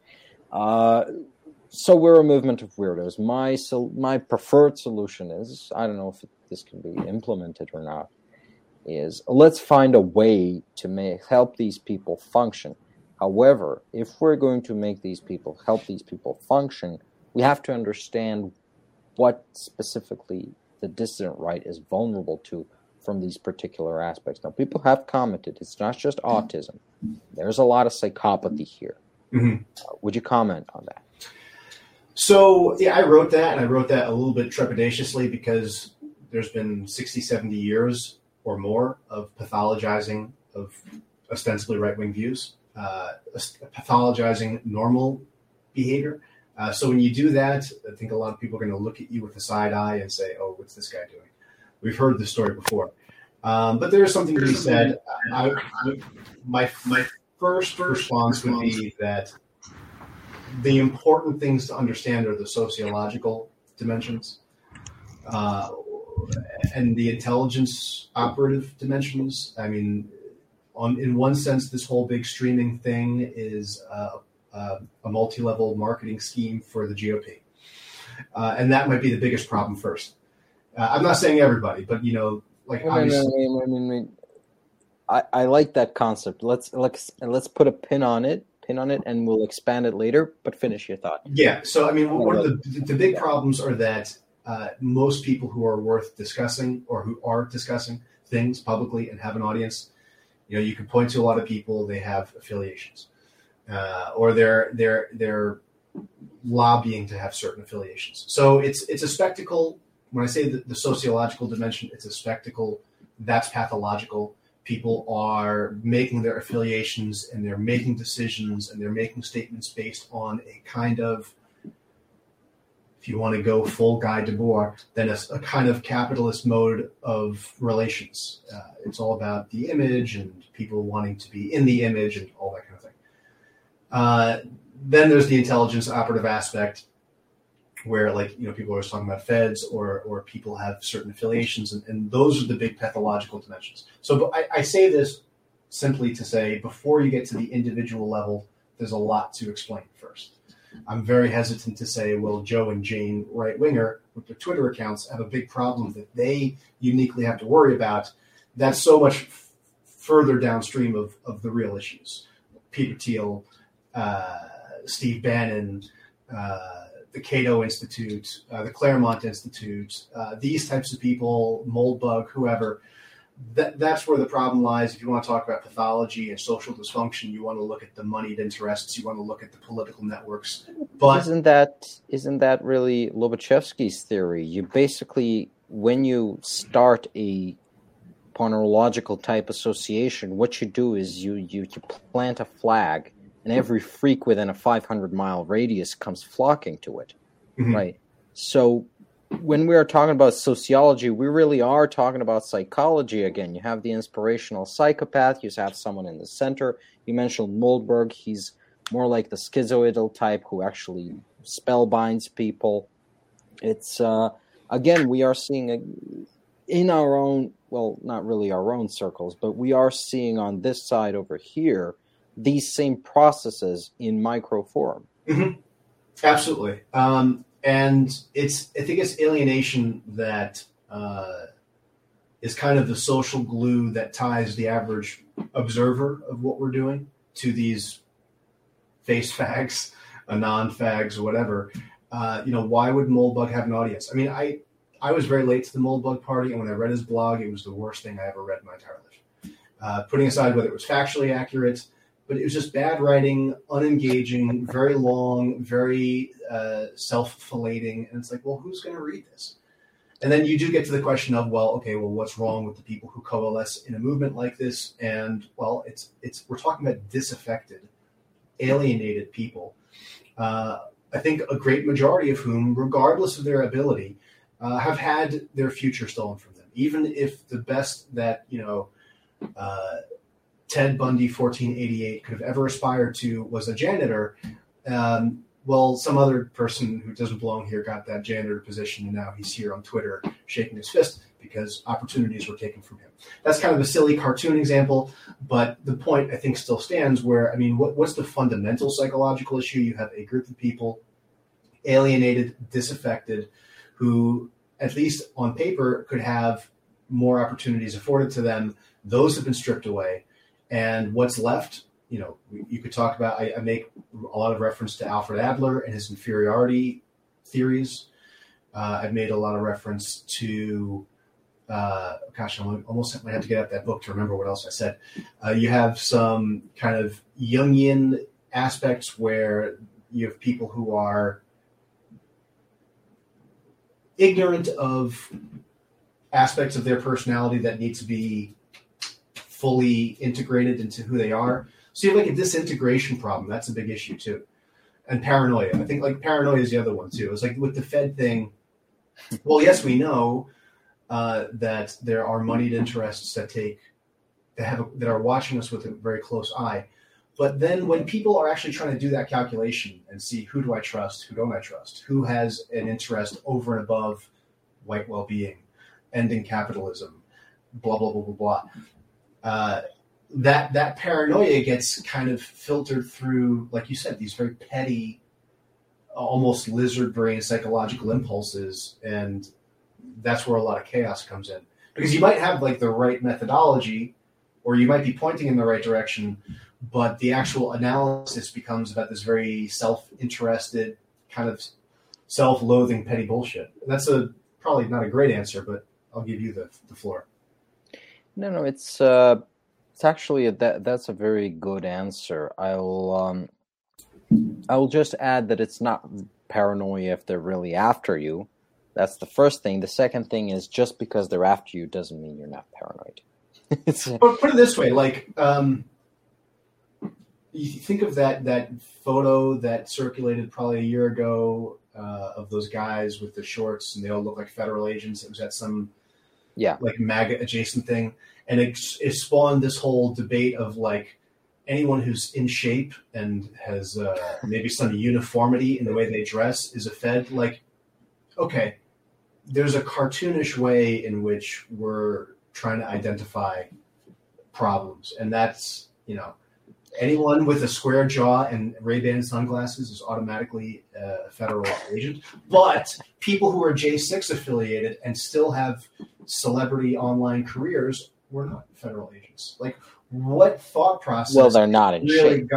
[SPEAKER 1] So we're a movement of weirdos. My preferred solution is, I don't know if this can be implemented or not, is let's find a way to help these people function. However, if we're going to help these people function, we have to understand what specifically the dissident right is vulnerable to from these particular aspects. Now, people have commented, it's not just autism. There's a lot of psychopathy here. Mm-hmm. Would you comment on that?
[SPEAKER 2] So, yeah, I wrote that, and I wrote that a little bit trepidatiously because there's been 60, 70 years or more of pathologizing of ostensibly right-wing views, pathologizing normal behavior. So when you do that, I think a lot of people are going to look at you with a side eye and say, oh, what's this guy doing? We've heard this story before. But there is something to be said. My first response would be that the important things to understand are the sociological dimensions and the intelligence operative dimensions. I mean, in one sense, this whole big streaming thing is a multi-level marketing scheme for the GOP. And that might be the biggest problem first. I'm not saying everybody, but, obviously.
[SPEAKER 1] I like that concept. Let's put a pin on it, and we'll expand it later, but finish your thought.
[SPEAKER 2] Yeah. So, one of the big problems are that most people who are worth discussing or who are discussing things publicly and have an audience, you can point to a lot of people, they have affiliations. Or they're lobbying to have certain affiliations. So it's a spectacle. When I say the sociological dimension, it's a spectacle. That's pathological. People are making their affiliations and they're making decisions and they're making statements based on a kind of if you want to go full Guy Debord, then a kind of capitalist mode of relations. It's all about the image and people wanting to be in the image and all that kind of thing. Then there's the intelligence operative aspect, where people are talking about feds or people have certain affiliations, and those are the big pathological dimensions. So I say this simply to say, before you get to the individual level, there's a lot to explain first. I'm very hesitant to say, well, Joe and Jane right-winger with their Twitter accounts have a big problem that they uniquely have to worry about. That's so much further downstream of the real issues. Peter Thiel, Steve Bannon, the Cato Institute, the Claremont Institute, these types of people, Moldbug, whoever. That's where the problem lies. If you want to talk about pathology and social dysfunction, you want to look at the moneyed interests. You want to look at the political networks. But
[SPEAKER 1] isn't that really Lobachevsky's theory? You basically, when you start a ponerological type association, what you do is you plant a flag, and every freak within a 500-mile radius comes flocking to it, right? So when we are talking about sociology, we really are talking about psychology again. You have the inspirational psychopath. You have someone in the center. You mentioned Moldberg. He's more like the schizoidal type who actually spellbinds people. It's, again, we are seeing in our own, well, not really our own circles, but we are seeing on this side over here these same processes in micro form.
[SPEAKER 2] Mm-hmm. Absolutely. And I think it's alienation that is kind of the social glue that ties the average observer of what we're doing to these face fags, non-fags, or whatever. Why would Moldbug have an audience? I mean, I was very late to the Moldbug party, and when I read his blog, it was the worst thing I ever read in my entire life. Putting aside whether it was factually accurate, but it was just bad writing, unengaging, very long, very self-falating. And it's like, well, who's going to read this? And then you do get to the question of, what's wrong with the people who coalesce in a movement like this? And, well, we're talking about disaffected, alienated people. I think a great majority of whom, regardless of their ability, have had their future stolen from them. Even if the best that, Ted Bundy 1488 could have ever aspired to was a janitor, some other person who doesn't belong here got that janitor position, and now he's here on Twitter shaking his fist because opportunities were taken from him. That's kind of a silly cartoon example, but the point I think still stands where, what's the fundamental psychological issue? You have a group of people alienated, disaffected, who at least on paper could have more opportunities afforded to them. Those have been stripped away. And what's left, you could talk about, I make a lot of reference to Alfred Adler and his inferiority theories. I've made a lot of reference to, I almost might have to get out that book to remember what else I said. You have some kind of Jungian aspects where you have people who are ignorant of aspects of their personality that need to be fully integrated into who they are. So you have a disintegration problem. That's a big issue too. And paranoia. I think paranoia is the other one too. It's like with the Fed thing. Well, yes, we know that there are moneyed interests that are watching us with a very close eye. But then when people are actually trying to do that calculation and see who do I trust, who don't I trust, who has an interest over and above white well-being, ending capitalism, blah, blah, blah, blah, blah. That paranoia gets kind of filtered through, like you said, these very petty, almost lizard brain psychological impulses, and that's where a lot of chaos comes in. Because you might have the right methodology, or you might be pointing in the right direction, but the actual analysis becomes about this very self-interested, kind of self-loathing petty bullshit. That's probably not a great answer, but I'll give you the floor.
[SPEAKER 1] No, it's actually that's a very good answer. I'll just add that it's not paranoia if they're really after you. That's the first thing. The second thing is just because they're after you doesn't mean you're not paranoid.
[SPEAKER 2] But put it this way, you think of that photo that circulated probably a year ago of those guys with the shorts, and they all look like federal agents. It was at some like MAGA adjacent thing, and it spawned this whole debate of like anyone who's in shape and has maybe some uniformity in the way they dress is a Fed. Like, okay, there's a cartoonish way in which we're trying to identify problems, and that's, you know, anyone with a square jaw and Ray-Ban sunglasses is automatically a federal agent. But people who are J6 affiliated and still have celebrity online careers were not federal agents. Like, what thought process?
[SPEAKER 1] Well, they're not in
[SPEAKER 2] really
[SPEAKER 1] shape.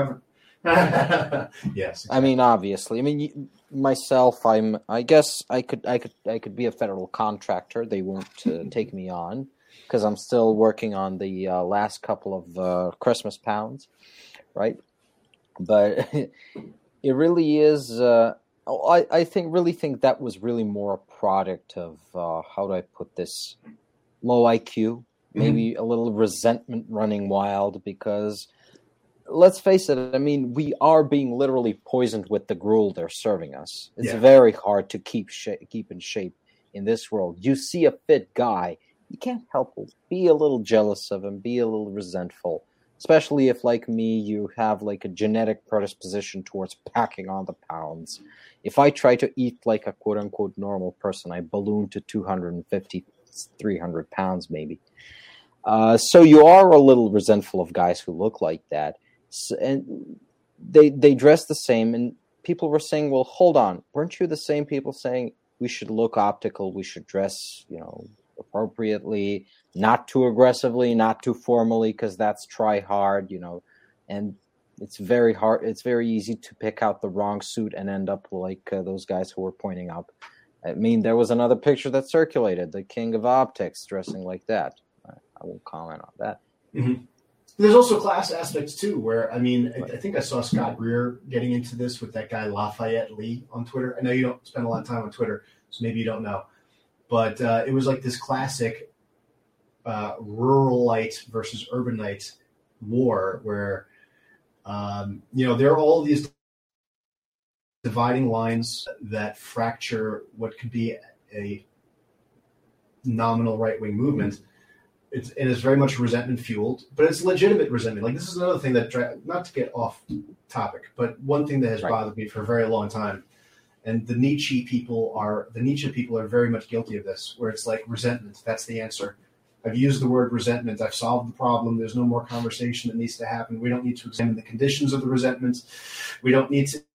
[SPEAKER 2] Yes. Exactly.
[SPEAKER 1] I mean, obviously. I mean, myself, I guess I could be a federal contractor. They won't take me on because I'm still working on the last couple of Christmas pounds, right? But it really is. I think that was really more a product of how do I put this? Low IQ, maybe a little resentment running wild, because let's face it, I mean, we are being literally poisoned with the gruel they're serving us. It's very hard to keep in shape in this world. You see a fit guy, you can't help but be a little jealous of him, be a little resentful, especially if, like me, you have like a genetic predisposition towards packing on the pounds. If I try to eat like a quote-unquote normal person, I balloon to 250, 300 pounds maybe. So you are a little resentful of guys who look like that. So, and they dress the same, and people were saying, well, hold on, weren't you the same people saying we should look optical, we should dress, you know, appropriately, not too aggressively, not too formally, because that's try hard, you know, and it's very hard, it's very easy to pick out the wrong suit and end up like those guys who were pointing out. I mean, there was another picture that circulated, the king of optics dressing like that. I won't comment on that.
[SPEAKER 2] Mm-hmm. There's also class aspects too, where, I mean, I think I saw Scott Greer getting into this with that guy Lafayette Lee on Twitter. I know you don't spend a lot of time on Twitter, so maybe you don't know. But it was like this classic ruralite versus urbanite war where, you know, there are all these dividing lines that fracture what could be a nominal right-wing movement. It's very much resentment fueled, but it's legitimate resentment. Like, this is another thing that, not to get off topic, but one thing that has bothered me for a very long time. And the Nietzsche people are very much guilty of this, where it's like resentment. That's the answer. I've used the word resentment. I've solved the problem. There's no more conversation that needs to happen. We don't need to examine the conditions of the resentment. We don't need to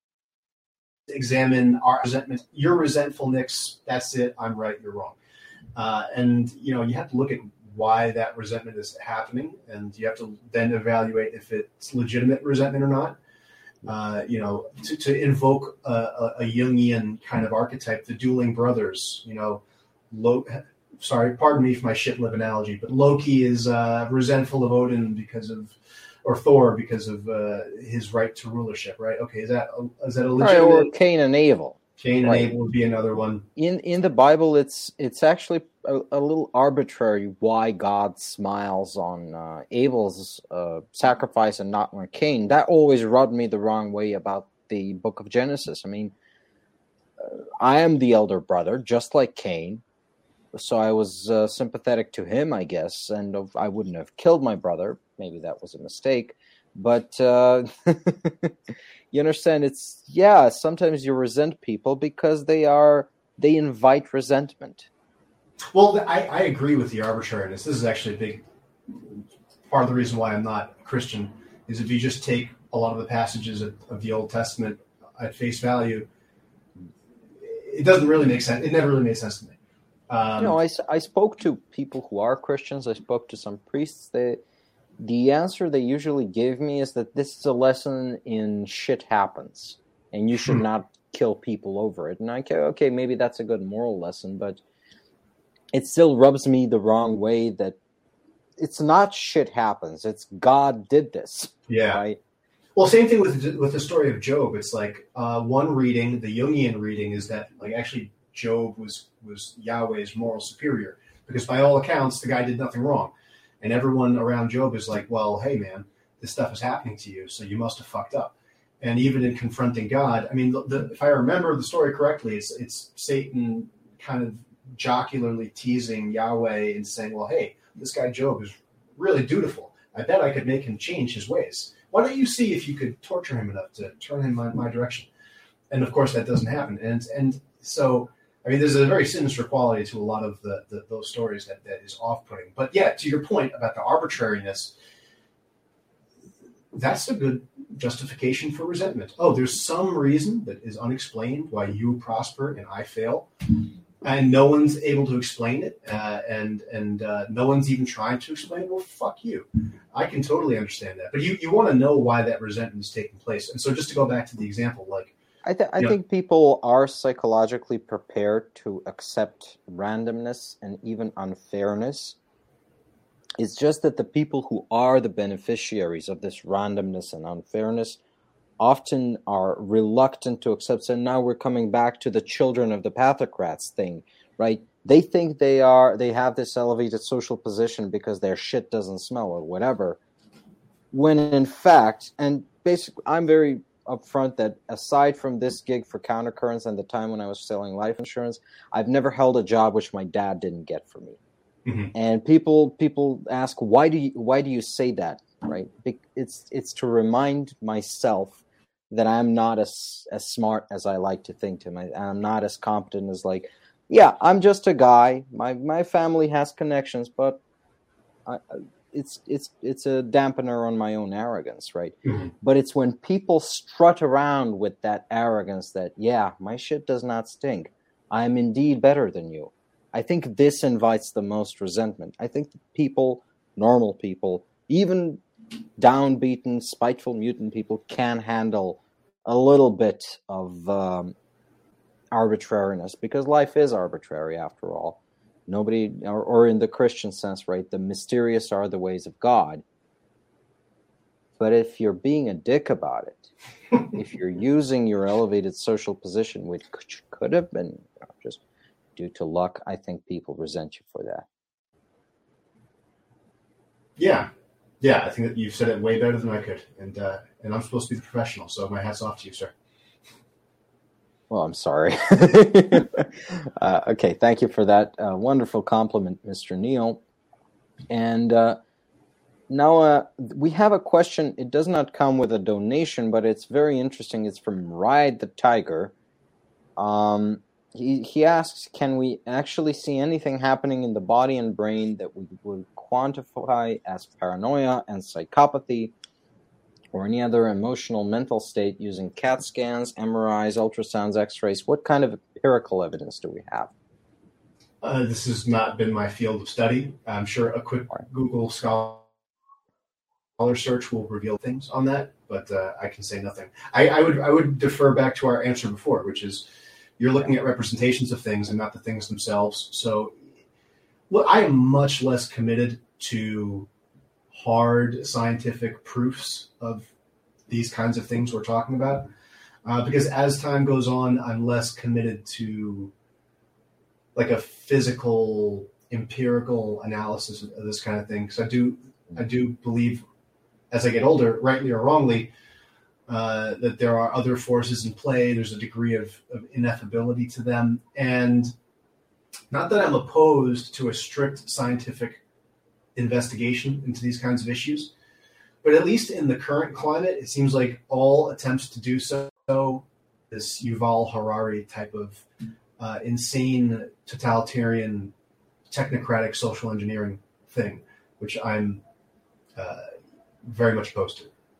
[SPEAKER 2] examine our resentment. You're resentful, Nix. That's it. I'm right. You're wrong. And, you know, you have to look at why that resentment is happening, and you have to then evaluate if it's legitimate resentment or not. You know, to invoke a Jungian kind of archetype, the dueling brothers, you know, pardon me for my shit-lib analogy, but Loki is resentful of Odin or Thor because of his right to rulership, right? Okay, is that a legitimate?
[SPEAKER 1] Right, or Cain and Abel.
[SPEAKER 2] Cain and Abel would be another one.
[SPEAKER 1] In the Bible, it's actually a little arbitrary why God smiles on Abel's sacrifice and not on Cain. That always rubbed me the wrong way about the book of Genesis. I mean, I am the elder brother, just like Cain, so I was sympathetic to him, I guess, and I wouldn't have killed my brother. Maybe that was a mistake. But you understand, sometimes you resent people because they invite resentment.
[SPEAKER 2] Well, I agree with the arbitrariness. This is actually a big part of the reason why I'm not Christian, is if you just take a lot of the passages of the Old Testament at face value, it doesn't really make sense. It never really made sense to me.
[SPEAKER 1] I spoke to people who are Christians. I spoke to some priests. The answer they usually give me is that this is a lesson in shit happens, and you should not kill people over it. And I go, okay, maybe that's a good moral lesson, but it still rubs me the wrong way that it's not shit happens. It's God did this.
[SPEAKER 2] Yeah.
[SPEAKER 1] Right?
[SPEAKER 2] Well, same thing with the story of Job. It's like one reading, the Jungian reading, is that like actually Job was Yahweh's moral superior, because by all accounts the guy did nothing wrong. And everyone around Job is like, well, hey, man, this stuff is happening to you, so you must have fucked up. And even in confronting God, I mean, if I remember the story correctly, it's Satan kind of jocularly teasing Yahweh and saying, well, hey, this guy Job is really dutiful. I bet I could make him change his ways. Why don't you see if you could torture him enough to turn him in my direction? And of course, that doesn't happen. And so, I mean, there's a very sinister quality to a lot of those stories that is off-putting. But yeah, to your point about the arbitrariness, that's a good justification for resentment. Oh, there's some reason that is unexplained why you prosper and I fail, and no one's able to explain it, and no one's even trying to explain it. Well, fuck you. I can totally understand that. But you want to know why that resentment is taking place. And so just to go back to the example, like,
[SPEAKER 1] I think people are psychologically prepared to accept randomness and even unfairness. It's just that the people who are the beneficiaries of this randomness and unfairness often are reluctant to accept. And now we're coming back to the children of the pathocrats thing, right? They think they have this elevated social position because their shit doesn't smell or whatever. When in fact, and basically, I'm very upfront that aside from this gig for Countercurrents and the time when I was selling life insurance, I've never held a job which my dad didn't get for me. Mm-hmm. And people ask, why do you say that, right? It's to remind myself that I'm not as smart as I like to think to me. I'm not as competent as yeah, I'm just a guy. My family has connections, but it's a dampener on my own arrogance, right? Mm-hmm. But it's when people strut around with that arrogance that, yeah, my shit does not stink. I'm indeed better than you. I think this invites the most resentment. I think people, normal people, even downbeaten, spiteful mutant people can handle a little bit of arbitrariness, because life is arbitrary after all. Nobody, or in the Christian sense, right, the mysterious are the ways of God. But if you're being a dick about it, if you're using your elevated social position, which could have been just due to luck, I think people resent you for that.
[SPEAKER 2] Yeah, I think that you've said it way better than I could, and I'm supposed to be the professional, so my hat's off to you, sir.
[SPEAKER 1] Well, I'm sorry. Okay, thank you for that wonderful compliment, Mr. Neal. And now we have a question. It does not come with a donation, but it's very interesting. It's from Ride the Tiger. He asks, can we actually see anything happening in the body and brain that we would quantify as paranoia and psychopathy or any other emotional mental state using CAT scans, MRIs, ultrasounds, X-rays? What kind of empirical evidence do we have?
[SPEAKER 2] This has not been my field of study. I'm sure a quick Google Scholar search will reveal things on that, but I can say nothing. I would defer back to our answer before, which is you're looking at representations of things and not the things themselves. So, look, I am much less committed to hard scientific proofs of these kinds of things we're talking about, because as time goes on, I'm less committed to like a physical, empirical analysis of this kind of thing. Because I do believe, as I get older, rightly or wrongly, that there are other forces in play. There's a degree of ineffability to them. And not that I'm opposed to a strict scientific investigation into these kinds of issues, but at least in the current climate, it seems like all attempts to do so, this Yuval Harari type of insane, totalitarian, technocratic social engineering thing, which I'm very much opposed to.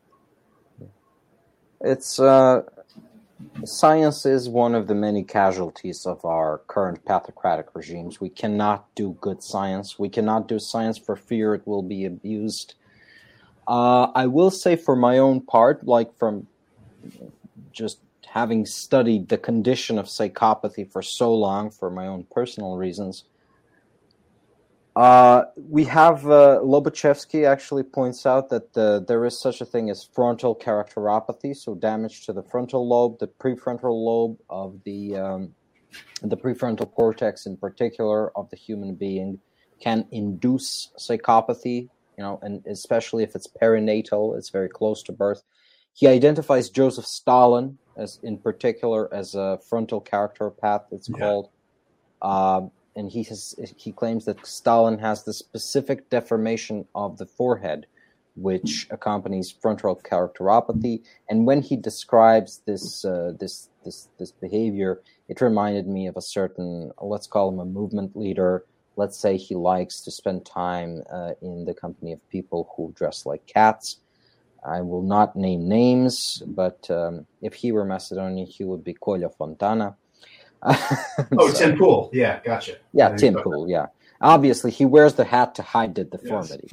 [SPEAKER 1] It's science is one of the many casualties of our current pathocratic regimes. We cannot do good science. We cannot do science for fear it will be abused. I will say for my own part, like from just having studied the condition of psychopathy for so long for my own personal reasons, we have Lobachevsky actually points out that there is such a thing as frontal characteropathy, so damage to the frontal lobe, the prefrontal lobe of the prefrontal cortex in particular of the human being can induce psychopathy. and especially if it's perinatal, it's very close to birth. He identifies Joseph Stalin in particular as a frontal characteropath, it's called. And he claims that Stalin has the specific deformation of the forehead, which accompanies frontal characteropathy. And when he describes this behavior, it reminded me of a certain, let's call him a movement leader. Let's say he likes to spend time in the company of people who dress like cats. I will not name names, but if he were Macedonian, he would be Kolya Fontana.
[SPEAKER 2] Tim Pool. Yeah, gotcha.
[SPEAKER 1] Yeah, Tim Pool, yeah. Obviously, he wears the hat to hide the deformity.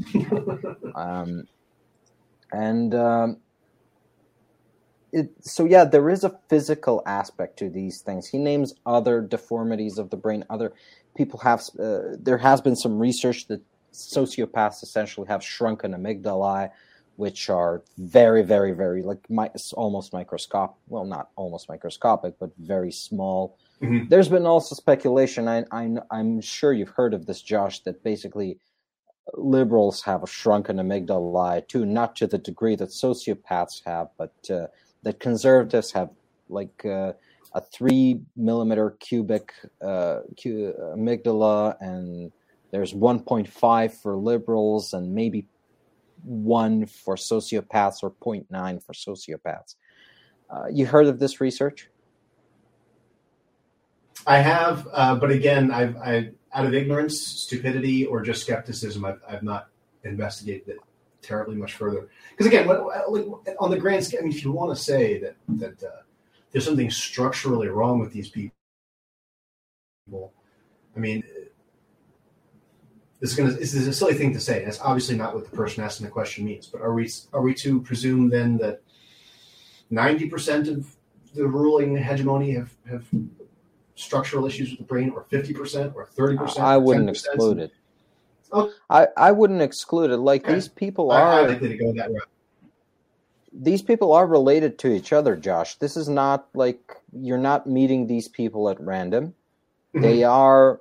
[SPEAKER 1] Yes. So there is a physical aspect to these things. He names other deformities of the brain. Other people have. There has been some research that sociopaths essentially have shrunken amygdalae, which are very, very, very almost microscopic. Well, not almost microscopic, but very small. Mm-hmm. There's been also speculation. I'm sure you've heard of this, Josh, that basically liberals have a shrunken amygdalae too, not to the degree that sociopaths have, but that conservatives have a 3 millimeter cubic amygdala, and there's 1.5 for liberals, and maybe 1 for sociopaths, or 0.9 for sociopaths. You heard of this research?
[SPEAKER 2] I have, but again, I out of ignorance, stupidity, or just skepticism, I've not investigated it terribly much further. Because again, on the grand scale, I mean, if you want to say that there's something structurally wrong with these people, I mean, this is a silly thing to say. That's obviously not what the person asking the question means. But are we to presume then that 90% of the ruling hegemony have structural issues with the brain, or 50%, or 30%?
[SPEAKER 1] I wouldn't exclude it. Oh. I wouldn't exclude it. Okay. These people are
[SPEAKER 2] likely to go that route.
[SPEAKER 1] These people are related to each other, Josh. This is not like you're not meeting these people at random. Mm-hmm. They are.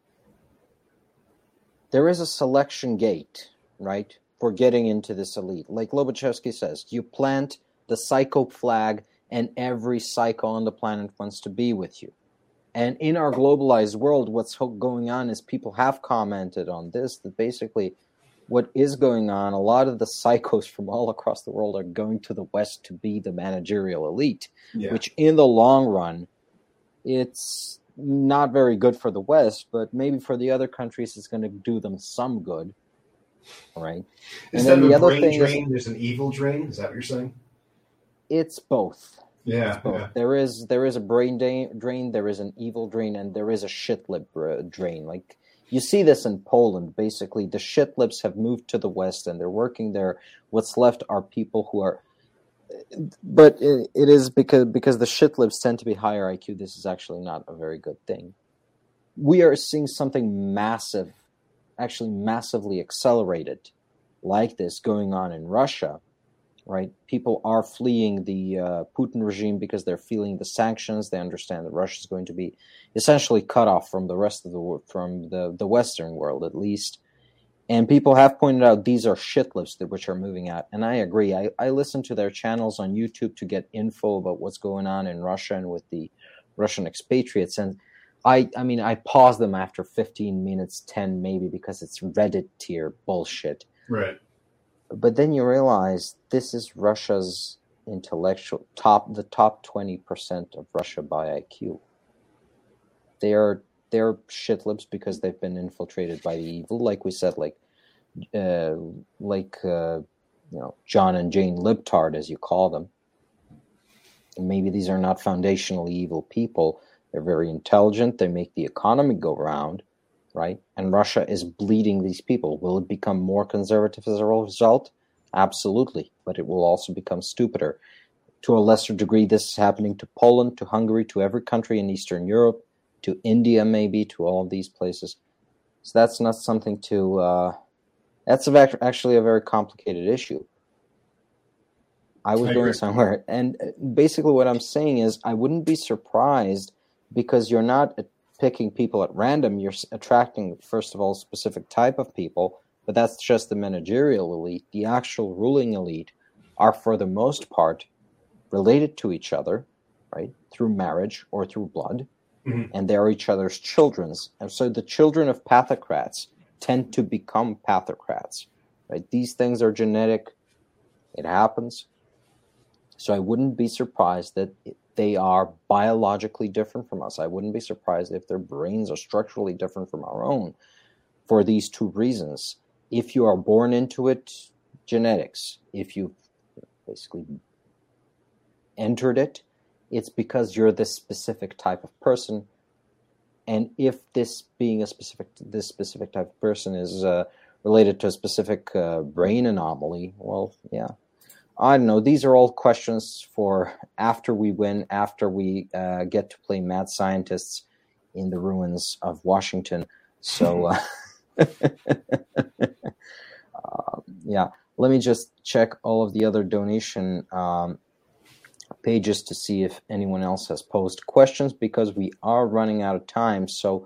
[SPEAKER 1] There is a selection gate, right, for getting into this elite. Like Lobachevsky says, you plant the psycho flag, and every psycho on the planet wants to be with you. And in our globalized world, what's going on is people have commented on this, that basically what is going on, a lot of the psychos from all across the world are going to the West to be the managerial elite, which in the long run, it's not very good for the West, but maybe for the other countries, it's going to do them some good, right?
[SPEAKER 2] Instead of a brain drain, there's an evil drain? Is that what you're saying?
[SPEAKER 1] It's both.
[SPEAKER 2] Yeah,
[SPEAKER 1] yeah. There is a brain drain, there is an evil drain, and there is a shitlib drain. Like, you see this in Poland. Basically, the shitlibs have moved to the West, and they're working there. What's left are people who are... But it is because the shitlibs tend to be higher IQ, this is actually not a very good thing. We are seeing something massive, actually massively accelerated, like this going on in Russia. Right, people are fleeing the Putin regime because they're feeling the sanctions. They understand that Russia is going to be essentially cut off from the rest of the world, from the Western world at least. And people have pointed out these are shitlibs which are moving out, and I agree. I listen to their channels on YouTube to get info about what's going on in Russia and with the Russian expatriates. And I mean, I pause them after 15 minutes, 10 maybe, because it's Reddit tier bullshit.
[SPEAKER 2] Right.
[SPEAKER 1] But then you realize this is Russia's intellectual the top 20% of Russia by IQ. They're shitlibs because they've been infiltrated by the evil, like we said, John and Jane Libtard, as you call them. And maybe these are not foundationally evil people. They're very intelligent. They make the economy go round. Right? And Russia is bleeding these people. Will it become more conservative as a result? Absolutely. But it will also become stupider. To a lesser degree, this is happening to Poland, to Hungary, to every country in Eastern Europe, to India maybe, to all of these places. So that's not something to... that's actually a very complicated issue. I was going somewhere. And basically what I'm saying is I wouldn't be surprised, because you're not... picking people at random, you're attracting, first of all, a specific type of people, but that's just the managerial elite. The actual ruling elite are, for the most part, related to each other, right, through marriage or through blood, and they're each other's children. And so the children of pathocrats tend to become pathocrats, right? These things are genetic. It happens. So I wouldn't be surprised that they are biologically different from us. I wouldn't be surprised if their brains are structurally different from our own for these two reasons. If you are born into it, genetics. If you basically entered it, it's because you're this specific type of person. And if this specific type of person is related to a specific brain anomaly, well, yeah. I don't know. These are all questions for after we win, after we get to play mad scientists in the ruins of Washington. So, yeah, let me just check all of the other donation pages to see if anyone else has posed questions, because we are running out of time. So,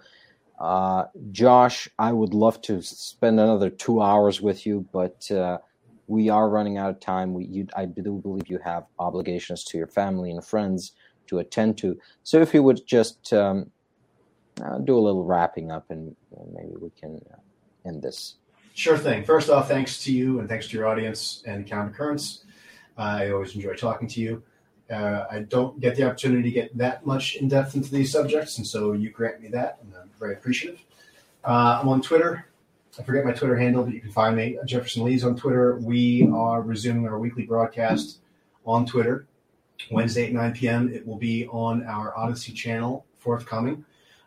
[SPEAKER 1] Josh, I would love to spend another 2 hours with you, but we are running out of time. I do believe you have obligations to your family and friends to attend to. So if you would just do a little wrapping up, and maybe we can end this.
[SPEAKER 2] Sure thing. First off, thanks to you and thanks to your audience and Countercurrents. I always enjoy talking to you. I don't get the opportunity to get that much in depth into these subjects, and so you grant me that, and I'm very appreciative. I'm on Twitter. I forget my Twitter handle, but you can find me. Jefferson Lees on Twitter. We are resuming our weekly broadcast on Twitter. Wednesday at 9 p.m. It will be on our Odyssey channel, forthcoming.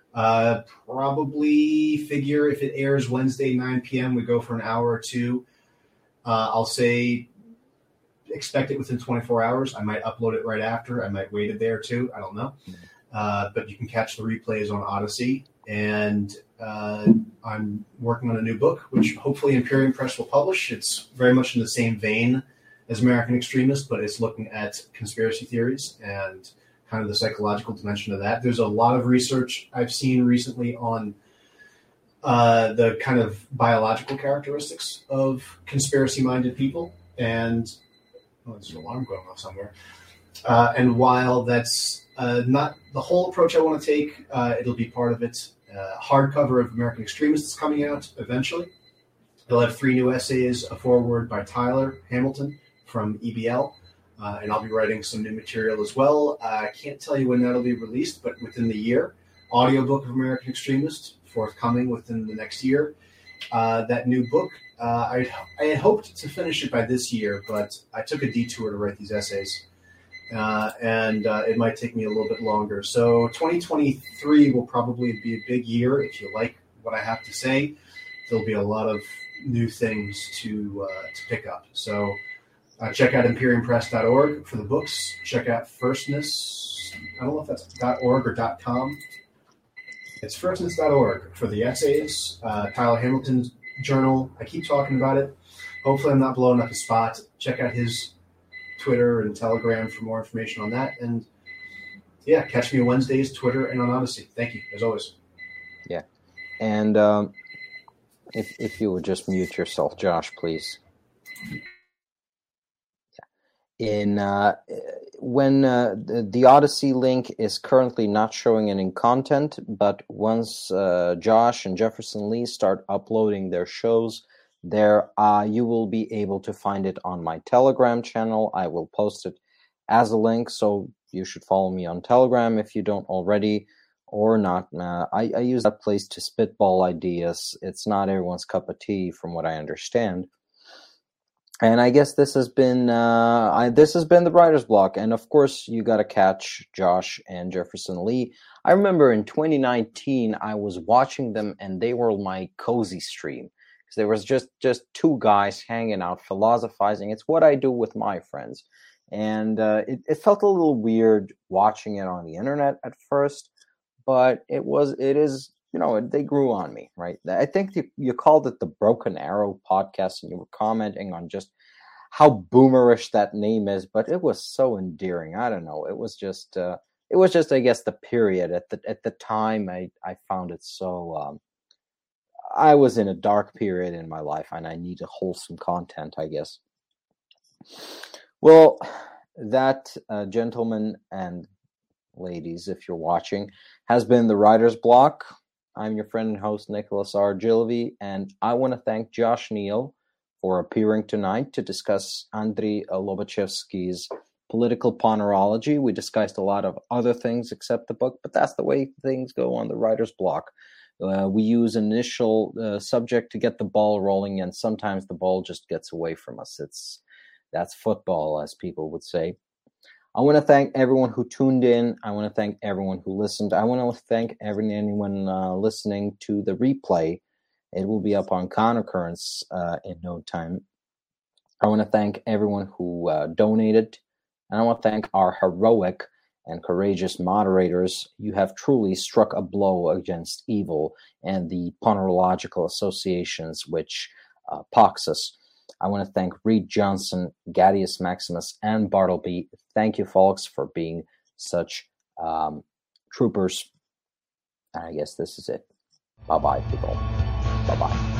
[SPEAKER 2] Probably figure if it airs Wednesday 9 p.m., we go for an hour or two. I'll say expect it within 24 hours. I might upload it right after. I might wait a day or two. I don't know. But you can catch the replays on Odyssey. And I'm working on a new book, which hopefully Imperium Press will publish. It's very much in the same vein as American Extremist, but it's looking at conspiracy theories and kind of the psychological dimension of that. There's a lot of research I've seen recently on the kind of biological characteristics of conspiracy-minded people. And there's an alarm going off somewhere. And while that's not the whole approach I want to take, it'll be part of it. Hardcover of American Extremists coming out eventually. They'll have 3 new essays, a foreword by Tyler Hamilton from EBL, and I'll be writing some new material as well. I can't tell you when that'll be released, but within the year. Audiobook of American Extremist, forthcoming within the next year. That new book, I had hoped to finish it by this year, but I took a detour to write these essays. And it might take me a little bit longer. So 2023 will probably be a big year. If you like what I have to say, there'll be a lot of new things to pick up. So check out imperiumpress.org for the books. Check out Firstness. I don't know if that's .org or .com. It's firstness.org for the essays. Tyler Hamilton's journal. I keep talking about it. Hopefully I'm not blowing up his spot. Check out his Twitter and Telegram for more information on that. And yeah, catch me on Wednesdays, Twitter, and on Odyssey. Thank you, as always.
[SPEAKER 1] Yeah. And if you would just mute yourself, Josh, please. In when the Odyssey link is currently not showing any content, but once Josh and Jefferson Lee start uploading their shows, there you will be able to find it on my Telegram channel. I will post it as a link, so you should follow me on Telegram if you don't already, or not. I use that place to spitball ideas. It's not everyone's cup of tea, from what I understand. And I guess this has been the Writer's Block. And of course, you got to catch Josh and Jefferson Lee. I remember in 2019, I was watching them, and they were my cozy stream. Because there was just two guys hanging out, philosophizing. It's what I do with my friends. And it felt a little weird watching it on the internet at first, but it is, they grew on me, right? I think you called it the Broken Arrow podcast, and you were commenting on just how boomerish that name is, but it was so endearing. I don't know. It was just, I guess, the period at the time. I found it so, I was in a dark period in my life, and I needed wholesome content, I guess. Well, that, gentlemen and ladies, if you're watching, has been the Writer's Block. I'm your friend and host, Nicholas R. Gilvey, and I want to thank Josh Neal for appearing tonight to discuss Andrei Lobachevsky's political ponerology. We discussed a lot of other things except the book, but that's the way things go on the Writer's Block. We use initial subject to get the ball rolling, and sometimes the ball just gets away from us. That's football, as people would say. I want to thank everyone who tuned in. I want to thank everyone who listened. I want to thank anyone listening to the replay. It will be up on Countercurrents in no time. I want to thank everyone who donated. And I want to thank our heroic and courageous moderators. You have truly struck a blow against evil and the ponerological associations which pox us. I want to thank Reed Johnson, Gadius Maximus, and Bartleby. Thank you, folks, for being such troopers. And I guess this is it. Bye-bye, people. Bye-bye.